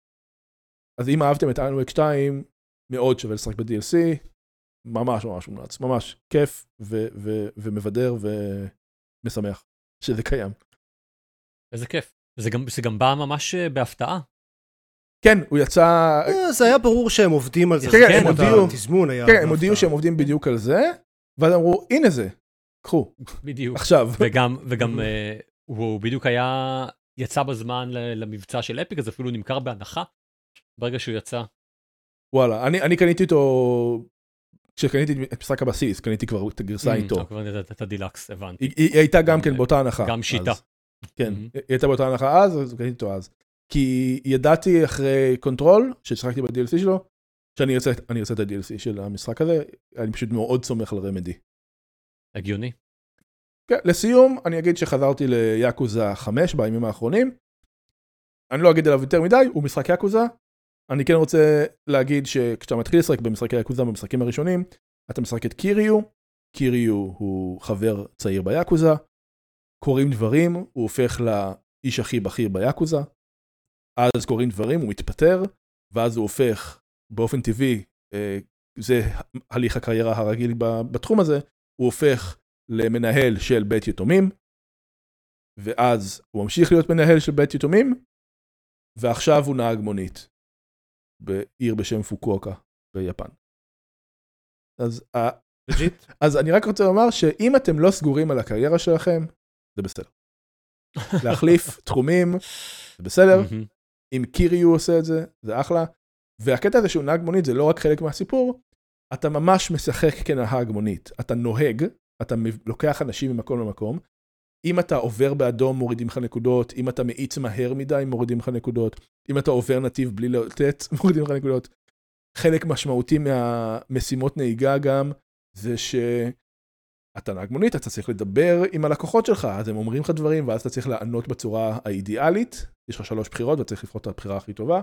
אז אם אהבתם את אלן וייק 2, מאוד שווה לשחק ב-DLC. ממש מומלץ. ממש כיף ומבדר משמח שזה קיים. איזה כיף. זה גם בא ממש בהפתעה. כן, הוא יצא... זה היה ברור שהם עובדים על זה. כן, הם הודיעו. התזמון היה... כן, הם הודיעו שהם עובדים בדיוק על זה, ואז אמרו, הנה זה, קחו. בדיוק. עכשיו. וגם הוא בדיוק יצא בזמן למבצע של אפיק, אז אפילו נמכר בהנחה ברגע שהוא יצא. וואלה, אני קניתי אותו, כשקניתי את משחק הבסיס, קניתי כבר את הגרסה איתו. כבר נתת את הדילקס, הבנתי. היא הייתה גם כן באותה הנחה. גם שיטה. כן, היא הייתה באותה הנחה אז קניתי אותו אז. כי ידעתי אחרי קונטרול, ששחקתי ב-DLC שלו, שאני ארצה את ה-DLC של המשחק הזה, אני פשוט מאוד סומך על רמדי. הגיוני. כן, לסיום, אני אגיד שחזרתי ליאקוזה 5 בימים האחרונים. אני לא אגיד עליו יותר מדי, הוא משחק יאקוזה. אני כן רוצה להגיד שכשאתה מתחיל לשחק במשחקי יאקוזה במשחקים הראשונים, אתה משחק את קיריו. קיריו הוא חבר צעיר ביאקוזה. קוראים דברים, הוא הופך לאיש הכי בכיר ביאקוזה. אז קוראים דברים, הוא מתפטר, ואז הוא הופך באופן טבעי, זה הליך הקריירה הרגיל בתחום הזה, הוא הופך למנהל של בית יתומים, ואז הוא ממשיך להיות מנהל של בית יתומים, ועכשיו הוא נהג מונית, בעיר בשם פוקואקה, ביפן. אז אני רק רוצה לומר, שאם אתם לא סגורים על הקריירה שלכם, זה בסדר. להחליף תחומים, זה בסדר. אם קיריו עושה את זה, זה אחלה. והקטע הזה שהוא נהג מונית, זה לא רק חלק מהסיפור, אתה ממש משחק כנהג מונית. אתה נוהג, אתה לוקח אנשים ממקום למקום, אם אתה עובר באדום מורידים לך נקודות, אם אתה מאיץ מהר מדי מורידים לך נקודות, אם אתה עובר נתיב בלי לתת מורידים לך נקודות. חלק משמעותי מהמשימות נהיגה גם, זה שאתה נהג מונית, אתה צריך לדבר עם הלקוחות שלך, אז הם אומרים לך דברים, ואז אתה צריך לענות בצורה האידיאלית, יש לך 3 בחירות, ואתה צריך לבחור את הבחירה הכי טובה,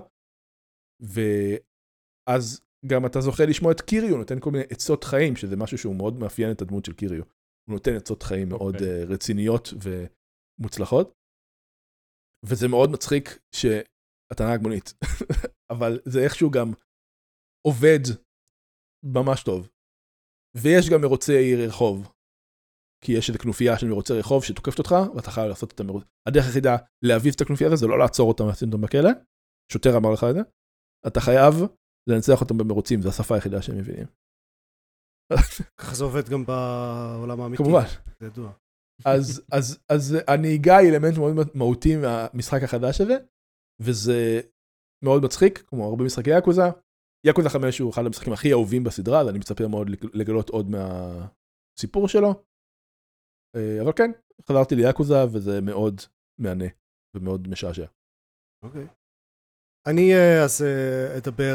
ואז גם אתה זוכה לשמוע את קיריו, נותן כל מיני עצות חיים, שזה משהו שהוא מאוד מאפיין את הדמות של קיריו. הוא נותן עצות חיים מאוד רציניות ומוצלחות, וזה מאוד מצחיק שאתה נהג מונית, אבל זה איכשהו גם עובד ממש טוב. ויש גם מרוצי רחוב, כי יש איזו כנופיה של מרוצי רחוב שתוקפת אותך, ואתה חייב לעשות את המרוץ. הדרך היחידה להביס את הכנופיה הזאת, זה לא לעצור אותם ולשים אותם בכלא, שוטר אמר לך את זה, אתה חייב לנצח אותם במרוצים, זו השפה היחידה שהם מבינים. ככה זה עובד גם בעולם האמיתי. כמובן. זה ידוע. אז הנהיגה היא אלמנט מאוד מהותי מהמשחק החדש הזה, וזה מאוד מצחיק, כמו הרבה משחקי יאקוזה. יאקוזה 5 הוא אחד המשחקים הכי אהובים בסדרה, אז אני מצפה מאוד לגלות עוד מהסיפור שלו. אבל כן, חזרתי ליאקוזה, וזה מאוד מענה ומאוד משעשע. אוקיי. אני אז אדבר,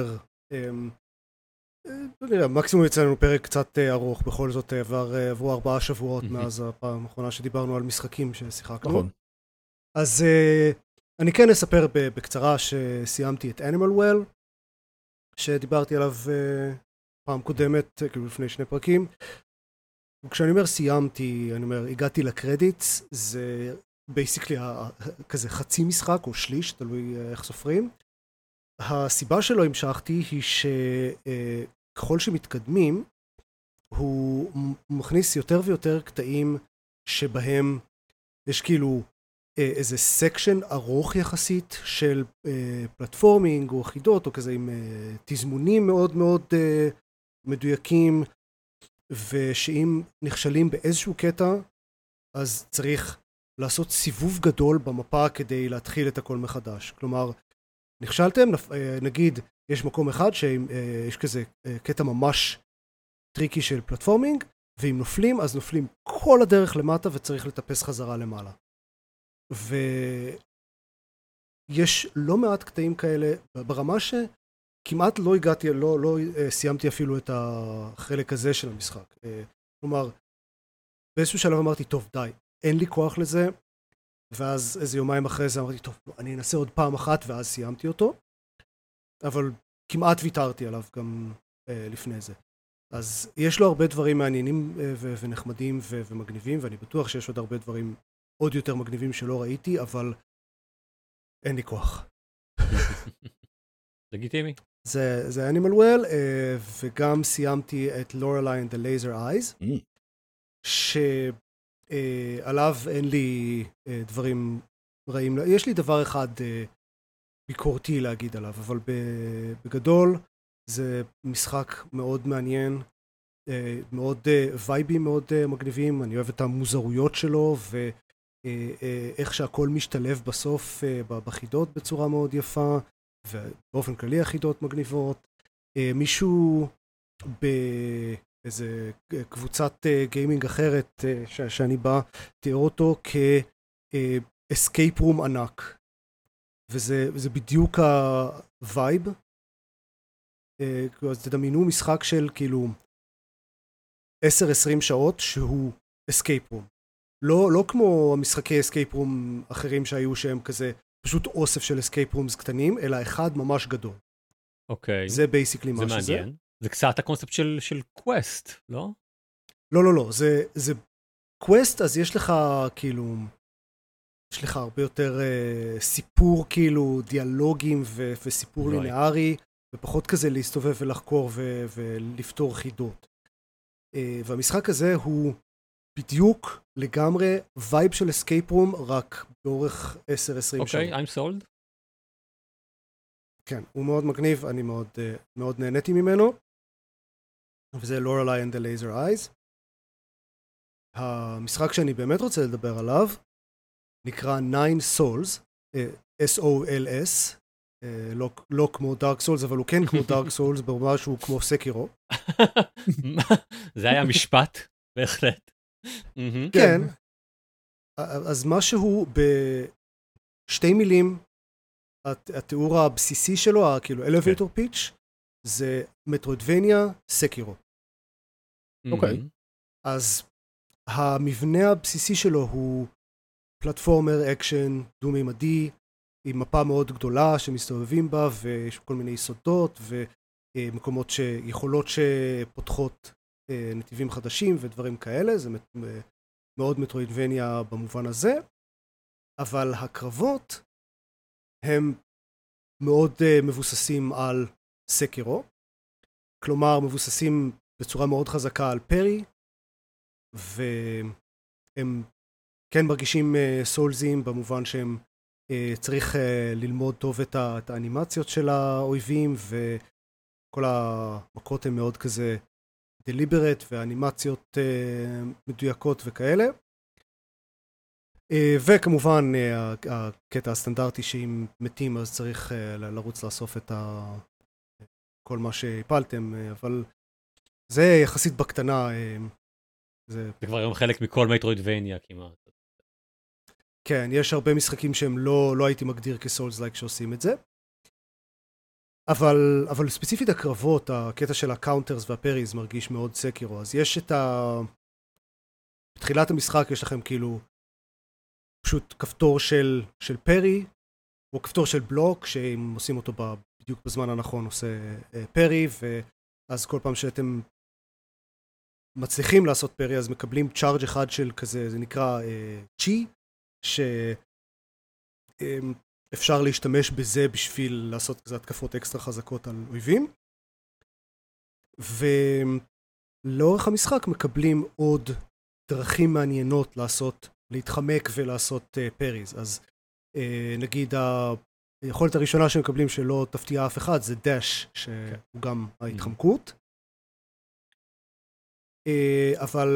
לא נראה, מקסימום יצא לנו פרק קצת ארוך, בכל זאת עברו 4 שבועות מאז הפעם האחרונה שדיברנו על משחקים ששיחקנו. נכון. אז אני כן אספר בקצרה שסיימתי את Animal Well, שדיברתי עליו פעם קודמת, כאילו לפני 2 פרקים. וכשאני אומר סיימתי, אני אומר הגעתי לקרדיטס, זה בייסיקלי כזה חצי משחק או שליש, תלוי איך סופרים. הסיבה שלא המשכתי היא שככל שמתקדמים, הוא מכניס יותר ויותר קטעים שבהם יש כאילו איזה סקשן ארוך יחסית של פלטפורמינג או חידות או כזה עם תזמונים מאוד מאוד מדויקים, ושאם נכשלים באיזשהו קטע, אז צריך לעשות סיבוב גדול במפה כדי להתחיל את הכל מחדש. כלומר, נכשלתם, נגיד, יש מקום אחד שיש כזה קטע ממש טריקי של פלטפורמינג, ואם נופלים, אז נופלים כל הדרך למטה וצריך לטפס חזרה למעלה. ויש לא מעט קטעים כאלה, ברמה שכמעט לא הגעתי, לא סיימתי אפילו את החלק הזה של המשחק. כלומר, באיזשהו שלב אמרתי, טוב, די, אין לי כוח לזה, ואז איזה יומיים אחרי זה אמרתי, טוב, אני אנסה עוד פעם אחת, ואז סיימתי אותו, אבל כמעט ויתרתי עליו גם לפני זה. אז יש לו הרבה דברים מעניינים ונחמדים ומגניבים, ואני בטוח שיש עוד הרבה דברים עוד יותר מגניבים שלא ראיתי, אבל אין לי כוח. לגיטימי. זה Animal Well, וגם סיימתי את Lorelei and the Laser Eyes, עליו אין לי דברים רעים, יש לי דבר אחד ביקורתי להגיד עליו, אבל בגדול זה משחק מאוד מעניין, מאוד וייבים מאוד מגניבים, אני אוהב את המוזרויות שלו ואיך שהכל משתלב בסוף בחידות בצורה מאוד יפה, ובאופן כללי החידות מגניבות. מישהו באיזה קבוצת גיימינג אחרת שאני בא תיאר אותו כאסקייפ רום ענק, וזה בדיוק הווייב. אז תדמיינו משחק של כאילו 10-20 שעות שהוא אסקייפ רום. לא כמו המשחקי אסקייפ רום אחרים שהיו שהם כזה פשוט אוסף של אסקייפ רומס קטנים, אלא אחד ממש גדול. אוקיי. זה בייסיקלי מה שזה. זה מעניין. זה קצת הקונספט של קווסט, לא? לא. זה קווסט, אז יש לך כאילו, יש לך הרבה יותר סיפור כאילו, דיאלוגים וסיפור לינארי, ופחות כזה להסתובב ולחקור ולפתור חידות. והמשחק הזה הוא בדיוק לגמרי וייב של אסקייפ רום, רק באורך 10-20 שעות. אוקיי, I'm sold. כן, הוא מאוד מגניב, אני מאוד נהניתי ממנו. וזה Lorelei and the Laser Eyes. המשחק שאני באמת רוצה לדבר עליו נקרא Nine Souls, S-O-L-S, לא כמו Dark Souls, אבל הוא כן כמו Dark Souls, ברמה שהוא כמו סקירו. זה היה משפט, בהחלט. כן. אז משהו בשתי מילים, התיאור הבסיסי שלו, כאילו elevator pitch, זה מטרוידבניה סקירו. אוקיי. אז המבנה הבסיסי שלו הוא פלטפורמר אקשן דו-מימדי, עם מפה מאוד גדולה שמסתובבים בה, ויש כל מיני סודות ומקומות יכולות שפותחות נתיבים חדשים ודברים כאלה. זה מאוד מטרוידבניה במובן הזה, אבל הקרבות הם מאוד מבוססים על סקירו, כלומר מבוססים בצורה מאוד חזקה על פרי, והם כן מרגישים סולזים במובן שהם צריך ללמוד טוב את האנימציות של האויבים, וכל המכות הן מאוד כזה דליברט והאנימציות מדויקות וכאלה. וכמובן הקטע הסטנדרטי שאם מתים אז צריך לרוץ לאסוף את כל מה שהפלתם, אבל זה יחסית בקטנה. זה כבר היום חלק מכל מטרוידבניה כמעט. כן, יש הרבה משחקים שהם לא הייתי מגדיר כסולס לייק שעושים את זה. אבל ספציפית הקרבות, הקטע של הקאונטרס והפריז מרגיש מאוד סקירו. אז יש בתחילת המשחק יש לכם כאילו פשוט כפתור של פרי, או כפתור של בלוק, שאם עושים אותו בדיוק בזמן הנכון עושה פרי, ואז כל פעם שאתם מצליחים לעשות פרי, אז מקבלים צ'ארג' אחד של כזה, זה נקרא צ'י, שאפשר להשתמש בזה בשביל לעשות כזה התקפות אקסטרה חזקות על אויבים. ולאורך המשחק מקבלים עוד דרכים מעניינות להתחמק ולעשות פריז. אז נגיד היכולת הראשונה שמקבלים שלא תפתיע אף אחד זה דש, שהוא גם ההתחמקות. אבל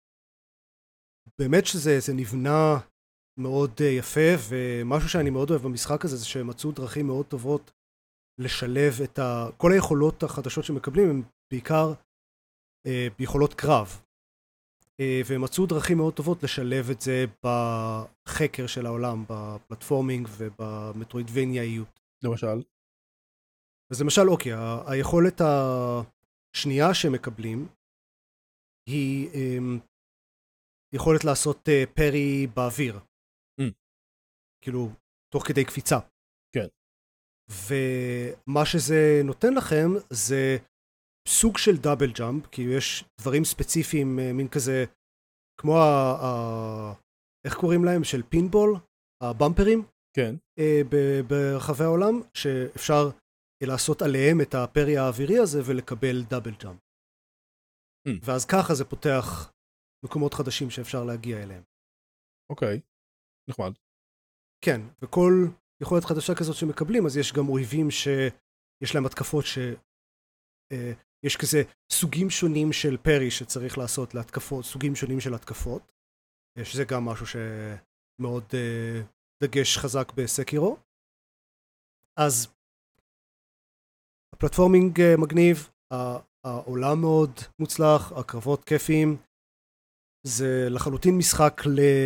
באמת שזה נבנה מאוד יפה, ומשהו שאני מאוד אוהב במשחק הזה זה שהם מצאו דרכים מאוד טובות לשלב את כל היכולות החדשות שמקבלים, הם בעיקר ביכולות קרב, והם מצאו דרכים מאוד טובות לשלב את זה בחקר של העולם, בפלטפורמינג ובמטרוידבניאיות. למשל? אז למשל, אוקיי, היכולת השנייה שהם מקבלים היא יכולת לעשות פרי באוויר. כאילו, תוך כדי קפיצה. כן. ומה שזה נותן לכם זה סוג של דאבל ג'אמפ, כי יש דברים ספציפיים, מין כזה, כמו איך קוראים להם? של פינבול, הבמפרים. כן. ברחבי העולם, שאפשר לעשות עליהם את הפרי האווירי הזה ולקבל דאבל ג'אמפ. ואז ככה זה פותח מקומות חדשים שאפשר להגיע אליהם. אוקיי, נחמד. כן, וכל יכולת חדשה כזאת שמקבלים, אז יש גם אויבים שיש להם התקפות יש כזה סוגים שונים של פרי שצריך לעשות להתקפות, סוגים שונים של התקפות, שזה גם משהו שמאוד דגש חזק בסקירו. אז הפלטפורמינג מגניב, העולם מאוד מוצלח, הקרבות כיפיים, זה לחלוטין משחק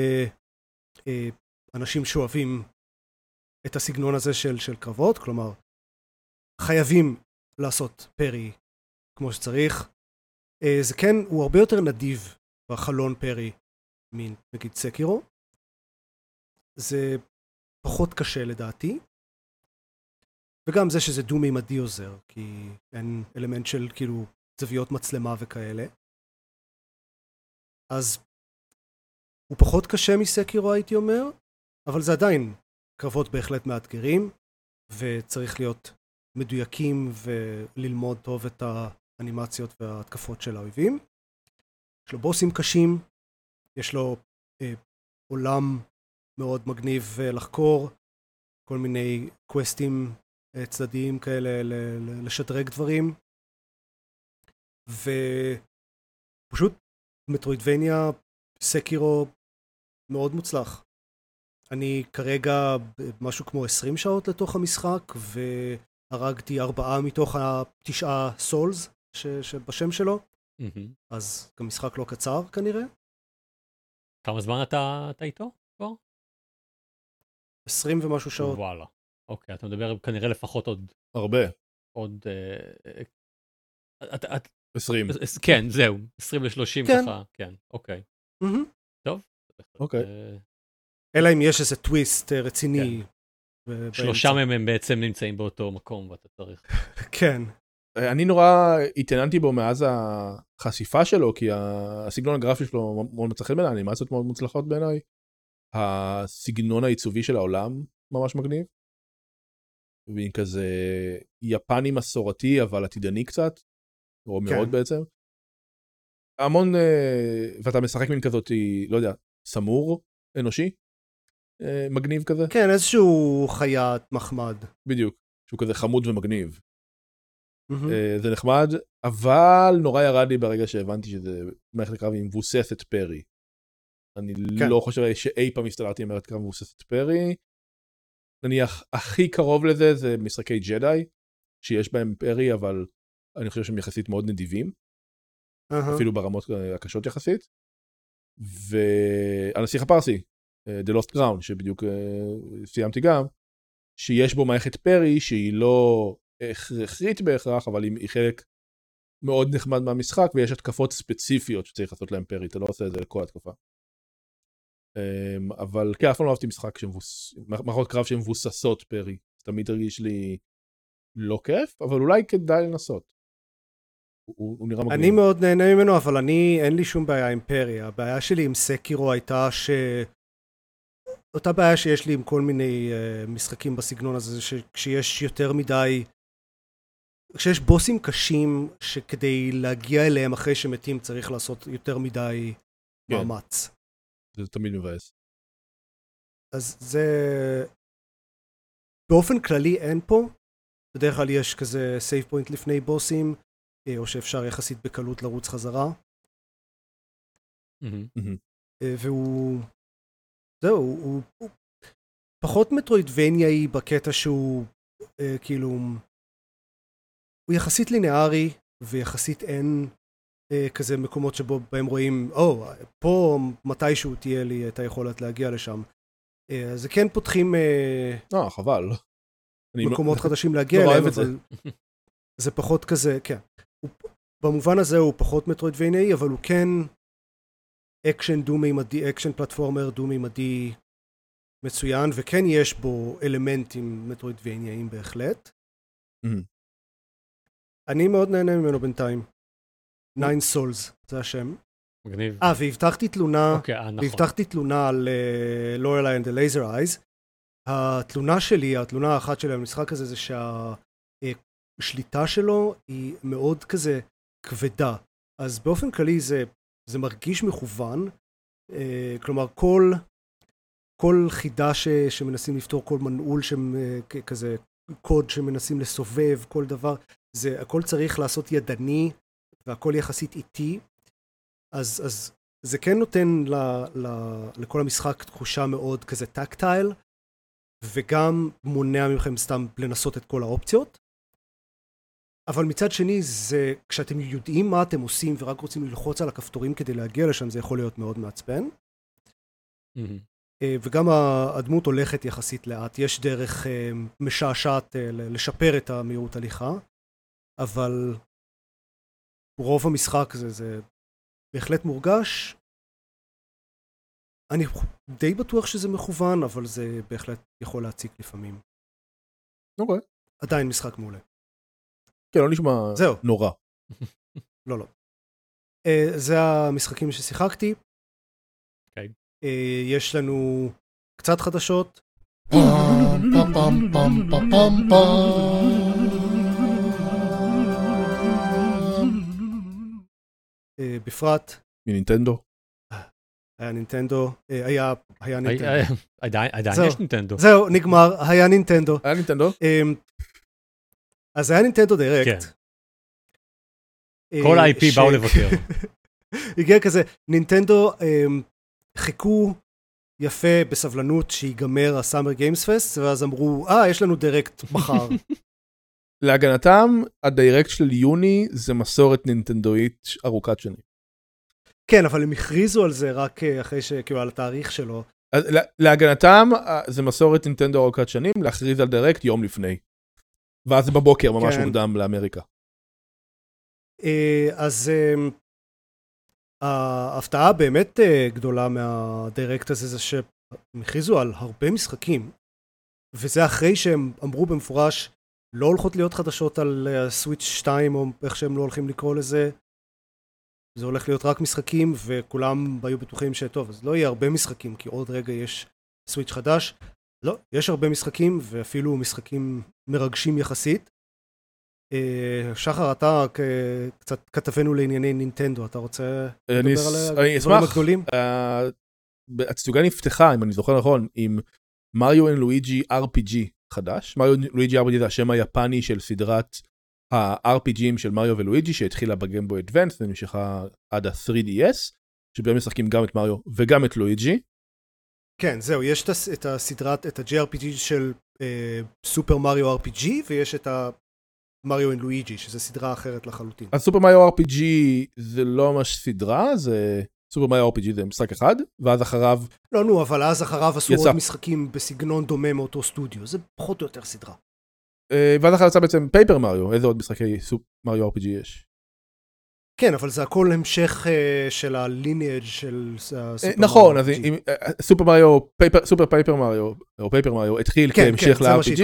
לאנשים שאוהבים את הסגנון הזה של קרבות, כלומר, חייבים לעשות פרי כמו שצריך. זה כן, הוא הרבה יותר נדיב בחלון פרי נגיד סקירו. זה פחות קשה לדעתי. וגם זה שזה דו-מימדי עוזר, כי אין אלמנט של כאילו זוויות מצלמה וכאלה. אז הוא פחות קשה מסקירו הייתי אומר, אבל זה עדיין קרבות בהחלט מאתגרים, וצריך להיות מדויקים וללמוד טוב את האנימציות וההתקפות של האויבים. יש לו בוסים קשים, יש לו עולם מאוד מגניב לחקור, כל מיני קווסטים צדדיים כאלה לשדרג דברים, ופשוט מטרוידבניה סקירו מאוד מוצלח. אני כרגע משהו כמו 20 שעות לתוך המשחק, והרגתי 4 מתוך 9 סולס שבשם שלו, אז גם משחק לא קצר כנראה. כמה זמן אתה איתו כבר? 20 ומשהו שעות. וואלה. אוקיי, אתה מדבר כנראה לפחות עוד... הרבה. עוד... 20. כן, זהו. 20 ל-30 כן. ככה. כן, אוקיי. טוב. אוקיי. אלא אם יש איזה טוויסט רציני. כן. 3 מהם הם בעצם נמצאים באותו מקום ואתה צריך. כן. אני נורא התעניינתי בו מאז החשיפה שלו, כי הסגנון הגרפי שלו מאוד מצא חן בעיניי, האנימציות מאוד מוצלחות בעיניי. הסגנון העיצובי של העולם ממש מגניב. ועם כזה יפני מסורתי, אבל עתידני קצת, או מאוד בעצם. המון, ואתה משחק מין כזאת, לא יודע, סמור אנושי, מגניב כזה. כן, איזשהו חיית מחמד. בדיוק, שהוא כזה חמוד ומגניב. זה נחמד, אבל נורא ירד לי ברגע שהבנתי שזה מערכת הקרב היא מבוססת פרי. אני לא חושב שאי פעם הסתדרתי עם מערכת קרב מבוססת פרי. נניח, הכי קרוב לזה זה משחקי ג'די, שיש בהם פרי, אבל אני חושב שהם יחסית מאוד נדיבים. אפילו ברמות הקשות יחסית. והנסיך הפרסי, The Lost Crown, שבדיוק סיימתי גם, שיש בו מערכת פרי שהיא לא הכרחית בהכרח, אבל היא חלק מאוד נחמד מהמשחק, ויש התקפות ספציפיות שצריך לעשות להם פרי, אתה לא עושה את זה לכל התקפה. אבל כן, אף פעם לא אהבתי משחק מערכות קרב שהן מבוססות פרי, תמיד הרגיש לי לא כיף, אבל אולי כדאי לנסות. הוא נראה מגניב. אני מאוד נהנה ממנו, אבל אין לי שום בעיה עם פרי. הבעיה שלי עם סקירו הייתה אותה בעיה שיש לי עם כל מיני משחקים בסגנון הזה, שכשיש יותר מדי, כשיש בוסים קשים שכדי להגיע אליהם אחרי שמתים צריך לעשות יותר מדי מאמץ. זה תמיד מבאס. אז זה באופן כללי אין פה, בדרך כלל יש כזה סייב פוינט לפני בוסים, או שאפשר יחסית בקלות לרוץ חזרה. והוא זהו, הוא פחות מטרוידבניאי בקטע שהוא כאילו הוא יחסית לינארי ויחסית אין כזה מקומות שבו בהם רואים פה מתישהו תהיה לי את היכולת להגיע לשם. אז זה כן פותחים חבל. מקומות חדשים להגיע אליהם, אבל זה פחות כזה, כן. במובן הזה הוא פחות מטרוידבניאי, אבל הוא כן אקשן דו-מימדי, אקשן פלטפורמר דו-מימדי מצוין, וכן יש בו אלמנטים מטרוידבניאיים בהחלט. אני מאוד נהנה ממנו בינתיים. 9 Souls, זה השם. מגניב. והבטחתי תלונה על לורלה and the Laser Eyes. התלונה האחת שלי על המשחק הזה זה שהשליטה שלו היא מאוד כזה כבדה. אז באופן כללי זה זה מרגיש מכוון, כלומר כל חידה שמנסים לפתור, כל מנעול כזה, קוד שמנסים לסובב, כל דבר, זה הכל צריך לעשות ידני, והכל יחסית איטי, אז זה כן נותן לכל המשחק תחושה מאוד כזה טקטייל, וגם מונע מכם סתם לנסות את כל האופציות. אבל מצד שני, זה כשאתם יודעים מה אתם עושים ורק רוצים ללחוץ על הכפתורים כדי להגיע לשם, זה יכול להיות מאוד מעצבן. וגם הדמות הולכת יחסית לאט. יש דרך משעשעת לשפר את המהירות הליכה, אבל רוב המשחק זה בהחלט מורגש. אני די בטוח שזה מכוון, אבל זה בהחלט יכול להציק לפעמים. אוקיי. עדיין משחק מעולה. כן, לא נשמע נורא. לא. זה המשחקים ששיחקתי. אוקיי. יש לנו קצת חדשות. בפרט. מנינטנדו. היה נינטנדו. היה נינטנדו. עדיין יש נינטנדו. זהו, נגמר. היה נינטנדו. היה נינטנדו? אז היה נינטנדו דירקט. כל ה-IP באו לבקר. הגיע כזה, נינטנדו חיכו יפה בסבלנות שיגמר הסאמר גיימס פסט, ואז אמרו, יש לנו דירקט מחר. להגנתם, הדירקט של יוני זה מסורת נינטנדואית ארוכת שנים. כן, אבל הם הכריזו על זה רק אחרי כאילו על התאריך שלו. להגנתם, זה מסורת נינטנדו ארוכת שנים, להכריז על דירקט יום לפני. ואז זה בבוקר ממש מוקדם לאמריקה. אז ההפתעה באמת גדולה מהדירקט הזה, זה שהם הכריזו על הרבה משחקים, וזה אחרי שהם אמרו במפורש, לא הולכות להיות חדשות על סוויץ' 2, או איך שהם לא הולכים לקרוא לזה, זה הולך להיות רק משחקים, וכולם היו בטוחים שטוב, אז לא יהיה הרבה משחקים, כי עוד רגע יש סוויץ' חדש. לא, יש הרבה משחקים, ואפילו משחקים מרגשים יחסית. שחר, אתה קצת כתבנו לענייני נינטנדו, אתה רוצה לדבר על הדברים הגדולים? הצגה נפתחה, אם אני זוכר נכון, עם מריו אנד לואיג'י RPG חדש. מריו אנד לואיג'י RPG זה השם היפני של סדרת ה-RPGים של מריו ולואיג'י, שהתחילה בגיימבוי אדוונס, ונמשכה עד ה-3DS, שבהם משחקים גם את מריו וגם את לואיג'י. כן, זהו, יש את הסדרת, את ה-JRPG של סופר מריו RPG, ויש את מריו אנד לואיג'י, שזה סדרה אחרת לחלוטין. אז סופר מריו RPG זה לא ממש סדרה, זה סופר מריו RPG זה משחק אחד, ואז אחריו... לא, אבל אז אחריו עשו עוד משחקים בסגנון דומה מאותו סטודיו, זה פחות או יותר סדרה. ואז אחריו עשה בעצם פייפר מריו, איזה עוד משחקי סופר מריו RPG יש? כן, אבל זה הכל המשך של הליניאג' של סופר נכון, אז סופר מריו, סופר פייפר מריו, או פייפר מריו, התחיל כהמשך ל-RPG,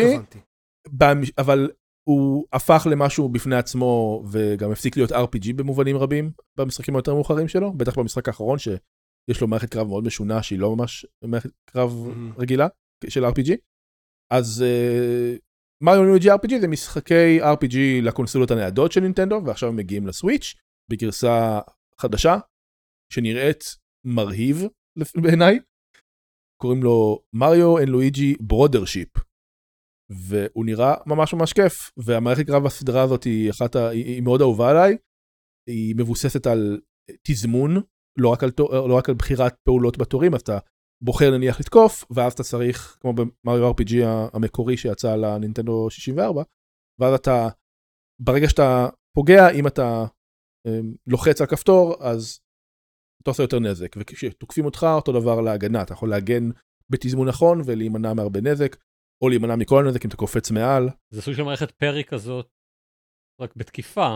אבל הוא הפך למשהו בפני עצמו, וגם הפסיק להיות RPG במובנים רבים, במשחקים היותר מאוחרים שלו, בטח במשחק האחרון, שיש לו מערכת קרב מאוד משונה, שהיא לא ממש מערכת קרב רגילה, של RPG. אז מריו לואיג'י RPG זה משחקי RPG לקונסולות הניידות של נינטנדו, ועכשיו הם מגיעים לסוויץ', בגרסה חדשה, שנראית מרהיב בעיניי, קוראים לו מריו אנד לואיג'י ברודרשיפ, והוא נראה ממש ממש כיף, והמערכת קרב הסדרה הזאת היא מאוד אהובה עליי, היא מבוססת על תזמון, לא רק על בחירת פעולות בתורים, אז אתה בוחר נניח לתקוף, ואז אתה צריך, כמו במריו RPG המקורי שיצא לנינטנדו 64, ואז אתה, ברגע שאתה פוגע, אם אתה לוחץ על כפתור, אז אתה עושה יותר נזק, וכשתוקפים אותך, אותו דבר להגנה, אתה יכול להגן בתזמון נכון, ולהימנע מהרבה נזק, או להימנע מכל הנזק אם אתה קופץ מעל. זה סוג של מערכת פרי כזאת, רק בתקיפה,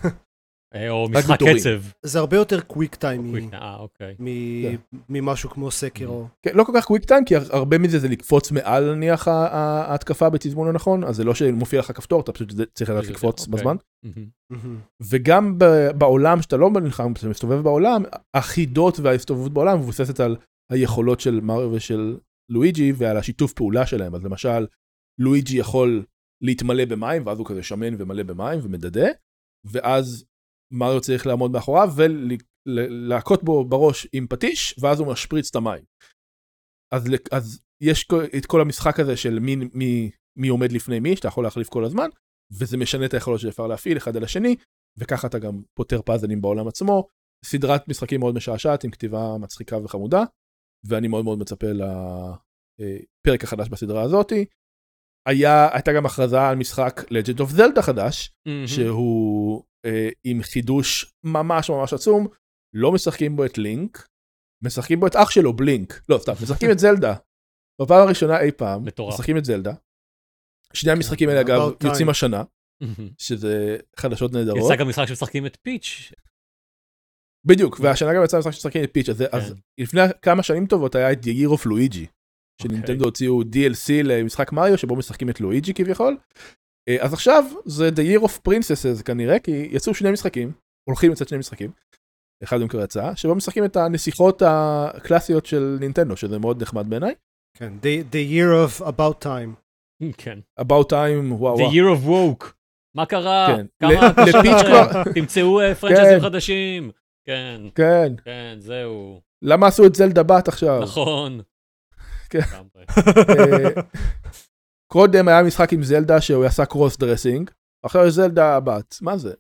או משחק קצב. זה הרבה יותר קוויק טיים אוקיי. ממשהו כמו סקרו. לא כל כך קוויק טיים, כי הרבה מזה זה לקפוץ מעל נניח ההתקפה בתזמון הנכון, אז זה לא שמופיע לך כפתור, אתה פשוט צריך לדעת לקפוץ בזמן. וגם בעולם שאתה לא נלחם, אתה מסתובב בעולם, החידות וההסתובבות בעולם מבוססת על היכולות של מריו ושל לואיג'י ועל השיתוף פעולה שלהם. אז למשל, לואיג'י יכול להתמלא במים, ואז הוא כזה שמן ומלא במים ומדדה, ואז מריו צריך לעמוד מאחוריו להכות בו בראש עם פטיש, ואז הוא משפריץ את המים. אז יש את כל המשחק הזה של מי עומד לפני מי, שאתה יכול להחליף כל הזמן, וזה משנה את היכולות שאפשר להפעיל אחד על השני, וככה אתה גם פותר פאזלים בעולם עצמו. סדרת משחקים מאוד משעשעת, עם כתיבה מצחיקה וחמודה, ואני מאוד מאוד מצפה לפרק החדש בסדרה הזאת. הייתה גם הכרזה על משחק Legend of Zelda חדש, שהוא עם חידוש ממש ממש עצום, לא משחקים בו את לינק, משחקים בו את אח שלו בלינק, לא סתם, משחקים את זלדה, בפעם הראשונה אי פעם, משחקים את זלדה, שני המשחקים האלה אגב יוצאים השנה, שזה חדשות נהדרות. יצא גם משחק שמשחקים את פיץ'. בדיוק, והשנה גם יצא משחק שמשחקים את פיץ', אז לפני כמה שנים טובות היה את The Year of Luigi, שנינטנדו הוציאו DLC למשחק מריו, שבו משחקים את לואיג'י כביכול. אז עכשיו זה The Year of Princesses כנראה, כי יצאו שני משחקים, הולכים לצאת שני משחקים, אחד מהם כבר יצא, שבו משחקים את הנסיכות הקלאסיות של נינטנדו, שזה מאוד נחמד בעיניי. כן, The Year of About Time. כן. About Time, וואו. The Year of Woke. מה קרה? לפיץ' כבר. תמצאו פרנצ'ייזים חדשים. כן. כן. כן, זהו. למה עשו את זלדה בת עכשיו? נכון. קודם היה משחק עם זלדה שהוא עשה קרוס דרסינג, עכשיו יש זלדה בת, מה זה?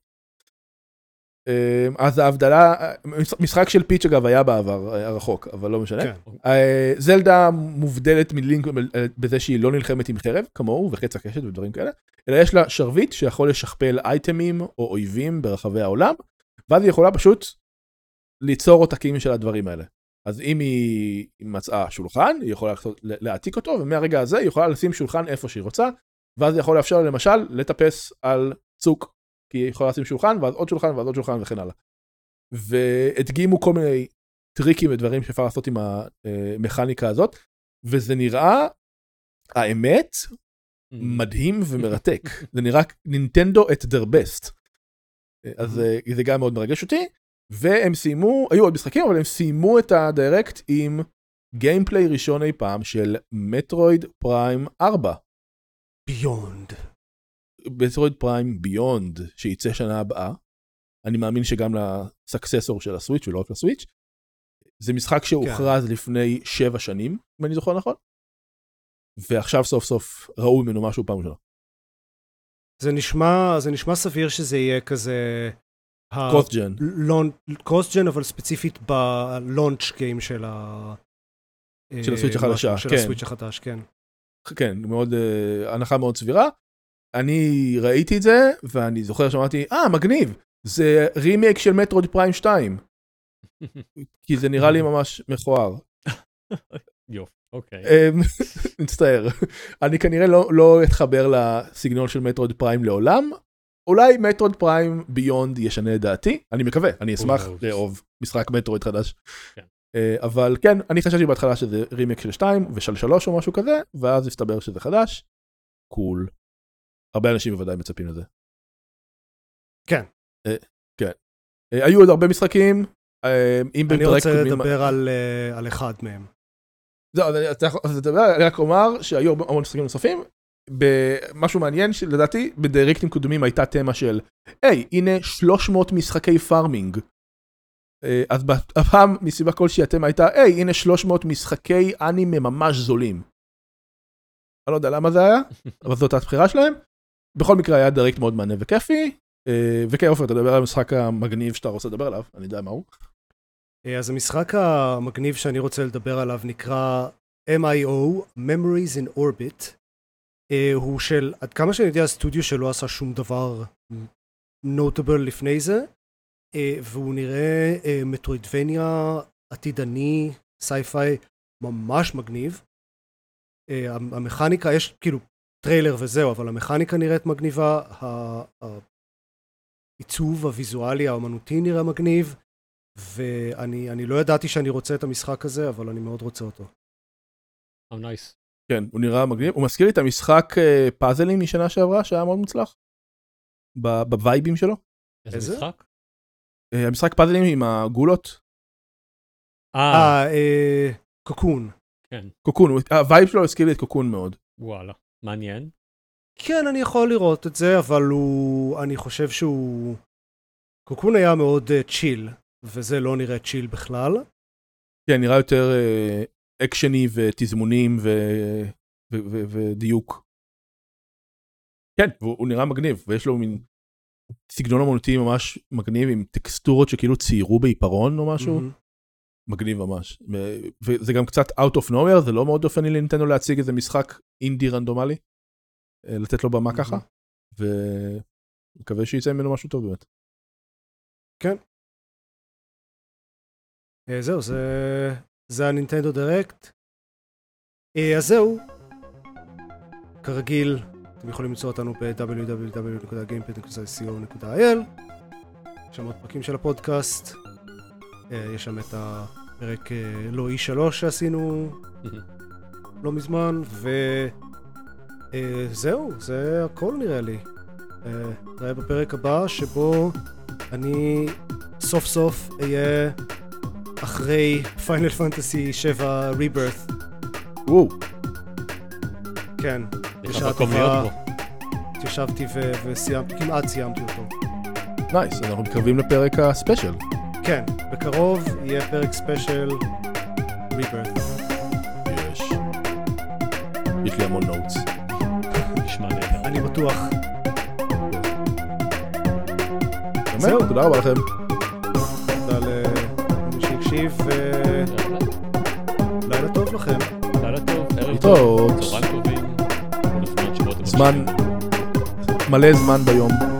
אז ההבדלה, משחק של פיץ' אגב היה בעבר הרחוק, אבל לא משנה. זלדה מובדלת מלינק בזה שהיא לא נלחמת עם חרב, כמוהו, וחץ הקשת ודברים כאלה, אלא יש לה שרביט שיכול לשכפל אייטמים או אויבים ברחבי העולם, ואז היא יכולה פשוט ליצור עותקים של הדברים האלה. אז אם היא מצאה שולחן, היא יכולה להעתיק אותו, ומהרגע הזה היא יכולה לשים שולחן איפה שהיא רוצה, ואז היא יכולה לאפשר למשל לטפס על צוק, כי היא יכולה לשים שולחן, ואז עוד שולחן, ואז עוד שולחן וכן הלאה. והדגימו כל מיני טריקים ודברים שאפשר לעשות עם המכניקה הזאת, וזה נראה, האמת, מדהים ומרתק. זה נראה נינטנדו at their best. אז זה גם מאוד מרגש אותי. והם סיימו, היו עוד משחקים, אבל הם סיימו את הדיירקט עם גיימפליי ראשון אי פעם של מטרויד פריים 4. ביונד. מטרויד פריים ביונד, שייצא שנה הבאה. אני מאמין שגם לסקססור של הסוויץ' ולא רק לסוויץ'. זה משחק שהוכרז לפני 7 שנים, אם אני זוכר נכון. ועכשיו סוף סוף ראו ממנו משהו פעם ראשונה. זה נשמע סביר שזה יהיה כזה... קוסט-ג'ן. קוסט-ג'ן, אבל ספציפית בלונץ' גיים של הסוויץ' החדשה. של הסוויץ' החדש, כן. כן, הנחה מאוד סבירה. אני ראיתי את זה, ואני זוכר שאמרתי, מגניב, זה רימייק של מטרויד פריים 2. כי זה נראה לי ממש מכוער. יופי, אוקיי. מצטער. אני כנראה לא אתחבר לסגנון של מטרויד פריים לעולם, אולי מטרויד פריים ביונד ישנה את דעתי, אני מקווה, אני אשמח לאהוב משחק מטרויד חדש. אבל כן, אני חשבתי בהתחלה שזה רימייק של 2 ושל 3 או משהו כזה, ואז הסתבר שזה חדש. קול. הרבה אנשים בוודאי מצפים לזה. כן. כן. היו עוד הרבה משחקים. אני רוצה לדבר על אחד מהם. זהו, אני רק אומר שהיו המון משחקים נוספים. במשהו מעניין שלדעתי בדירקטים קודמים הייתה תמה של הנה 300 משחקי פארמינג, אז הפעם מסיבה כלשהי התמה הייתה הנה 300 משחקי אנימה ממש זולים. אני לא יודע למה זה היה, אבל זאת הבחירה שלהם. בכל מקרה היה דירקט מאוד מעניין וכיפי, וכן אופן, אתה מדבר על המשחק המגניב שאתה רוצה לדבר עליו, אני יודע מה הוא. אז המשחק המגניב שאני רוצה לדבר עליו נקרא MIO, Memories in Orbit. הוא של, עד כמה שאני יודע, הסטודיו שלו עשה שום דבר נוטבל לפני זה, והוא נראה מטרוידבניה עתידני, סייפיי, ממש מגניב. המכניקה, יש כאילו טריילר וזהו, אבל המכניקה נראית מגניבה, העיצוב הוויזואלי, האמנותי נראה מגניב, ואני לא ידעתי שאני רוצה את המשחק הזה, אבל אני מאוד רוצה אותו. Oh, nice. כן, הוא נראה מגניב. הוא מזכיר לי את המשחק פאזלים משנה שעברה, שהיה מאוד מוצלח. בווייבים שלו. איזה משחק? המשחק פאזלים עם הגולות. קוקון. כן. קוקון, הווייב שלו הזכיר לי את קוקון מאוד. וואלה, מעניין. כן, אני יכול לראות את זה, אבל אני חושב קוקון היה מאוד צ'יל, וזה לא נראה צ'יל בכלל. כן, נראה יותר אקשני ותזמונים ודיוק. כן, הוא נראה מגניב, ויש לו מין סגנון אמנותי ממש מגניב, עם טקסטורות שכאילו ציירו בעיפרון או משהו. מגניב ממש. וזה גם קצת out of nowhere, זה לא מאוד אופני לנינטנדו להציג איזה משחק אינדי רנדומלי, לתת לו במה ככה, ומקווה שיצא ממנו משהו טוב באמת. כן. זהו, זה הנינטנדו דירקט. אז זהו. כרגיל, אתם יכולים למצוא אותנו ב-www.gamepad.co.il. יש שם עוד פרקים של הפודקאסט. יש שם את הפרק לא E3 שעשינו לא מזמן, וזהו, זה הכל נראה לי. נראה בפרק הבא שבו אני סוף סוף אהיה אחרי פיינל פנטסי 7 ריברת'. וואו. כן. יש מקום להיות בו. ישבתי וסיימתי, כמעט סיימתי אותו. נייס, אנחנו מתקרבים לפרק הספיישל. כן, בקרוב יהיה פרק ספיישל ריברת'. יש לי המון נוטס. נשמע נהדר. אני בטוח. זהו, תודה רבה לכם. תודה למי שהקשיב, לילה טוב לכם. לילה טוב, ערב טוב. צהריים טובים. זמן, מלא זמן ביום.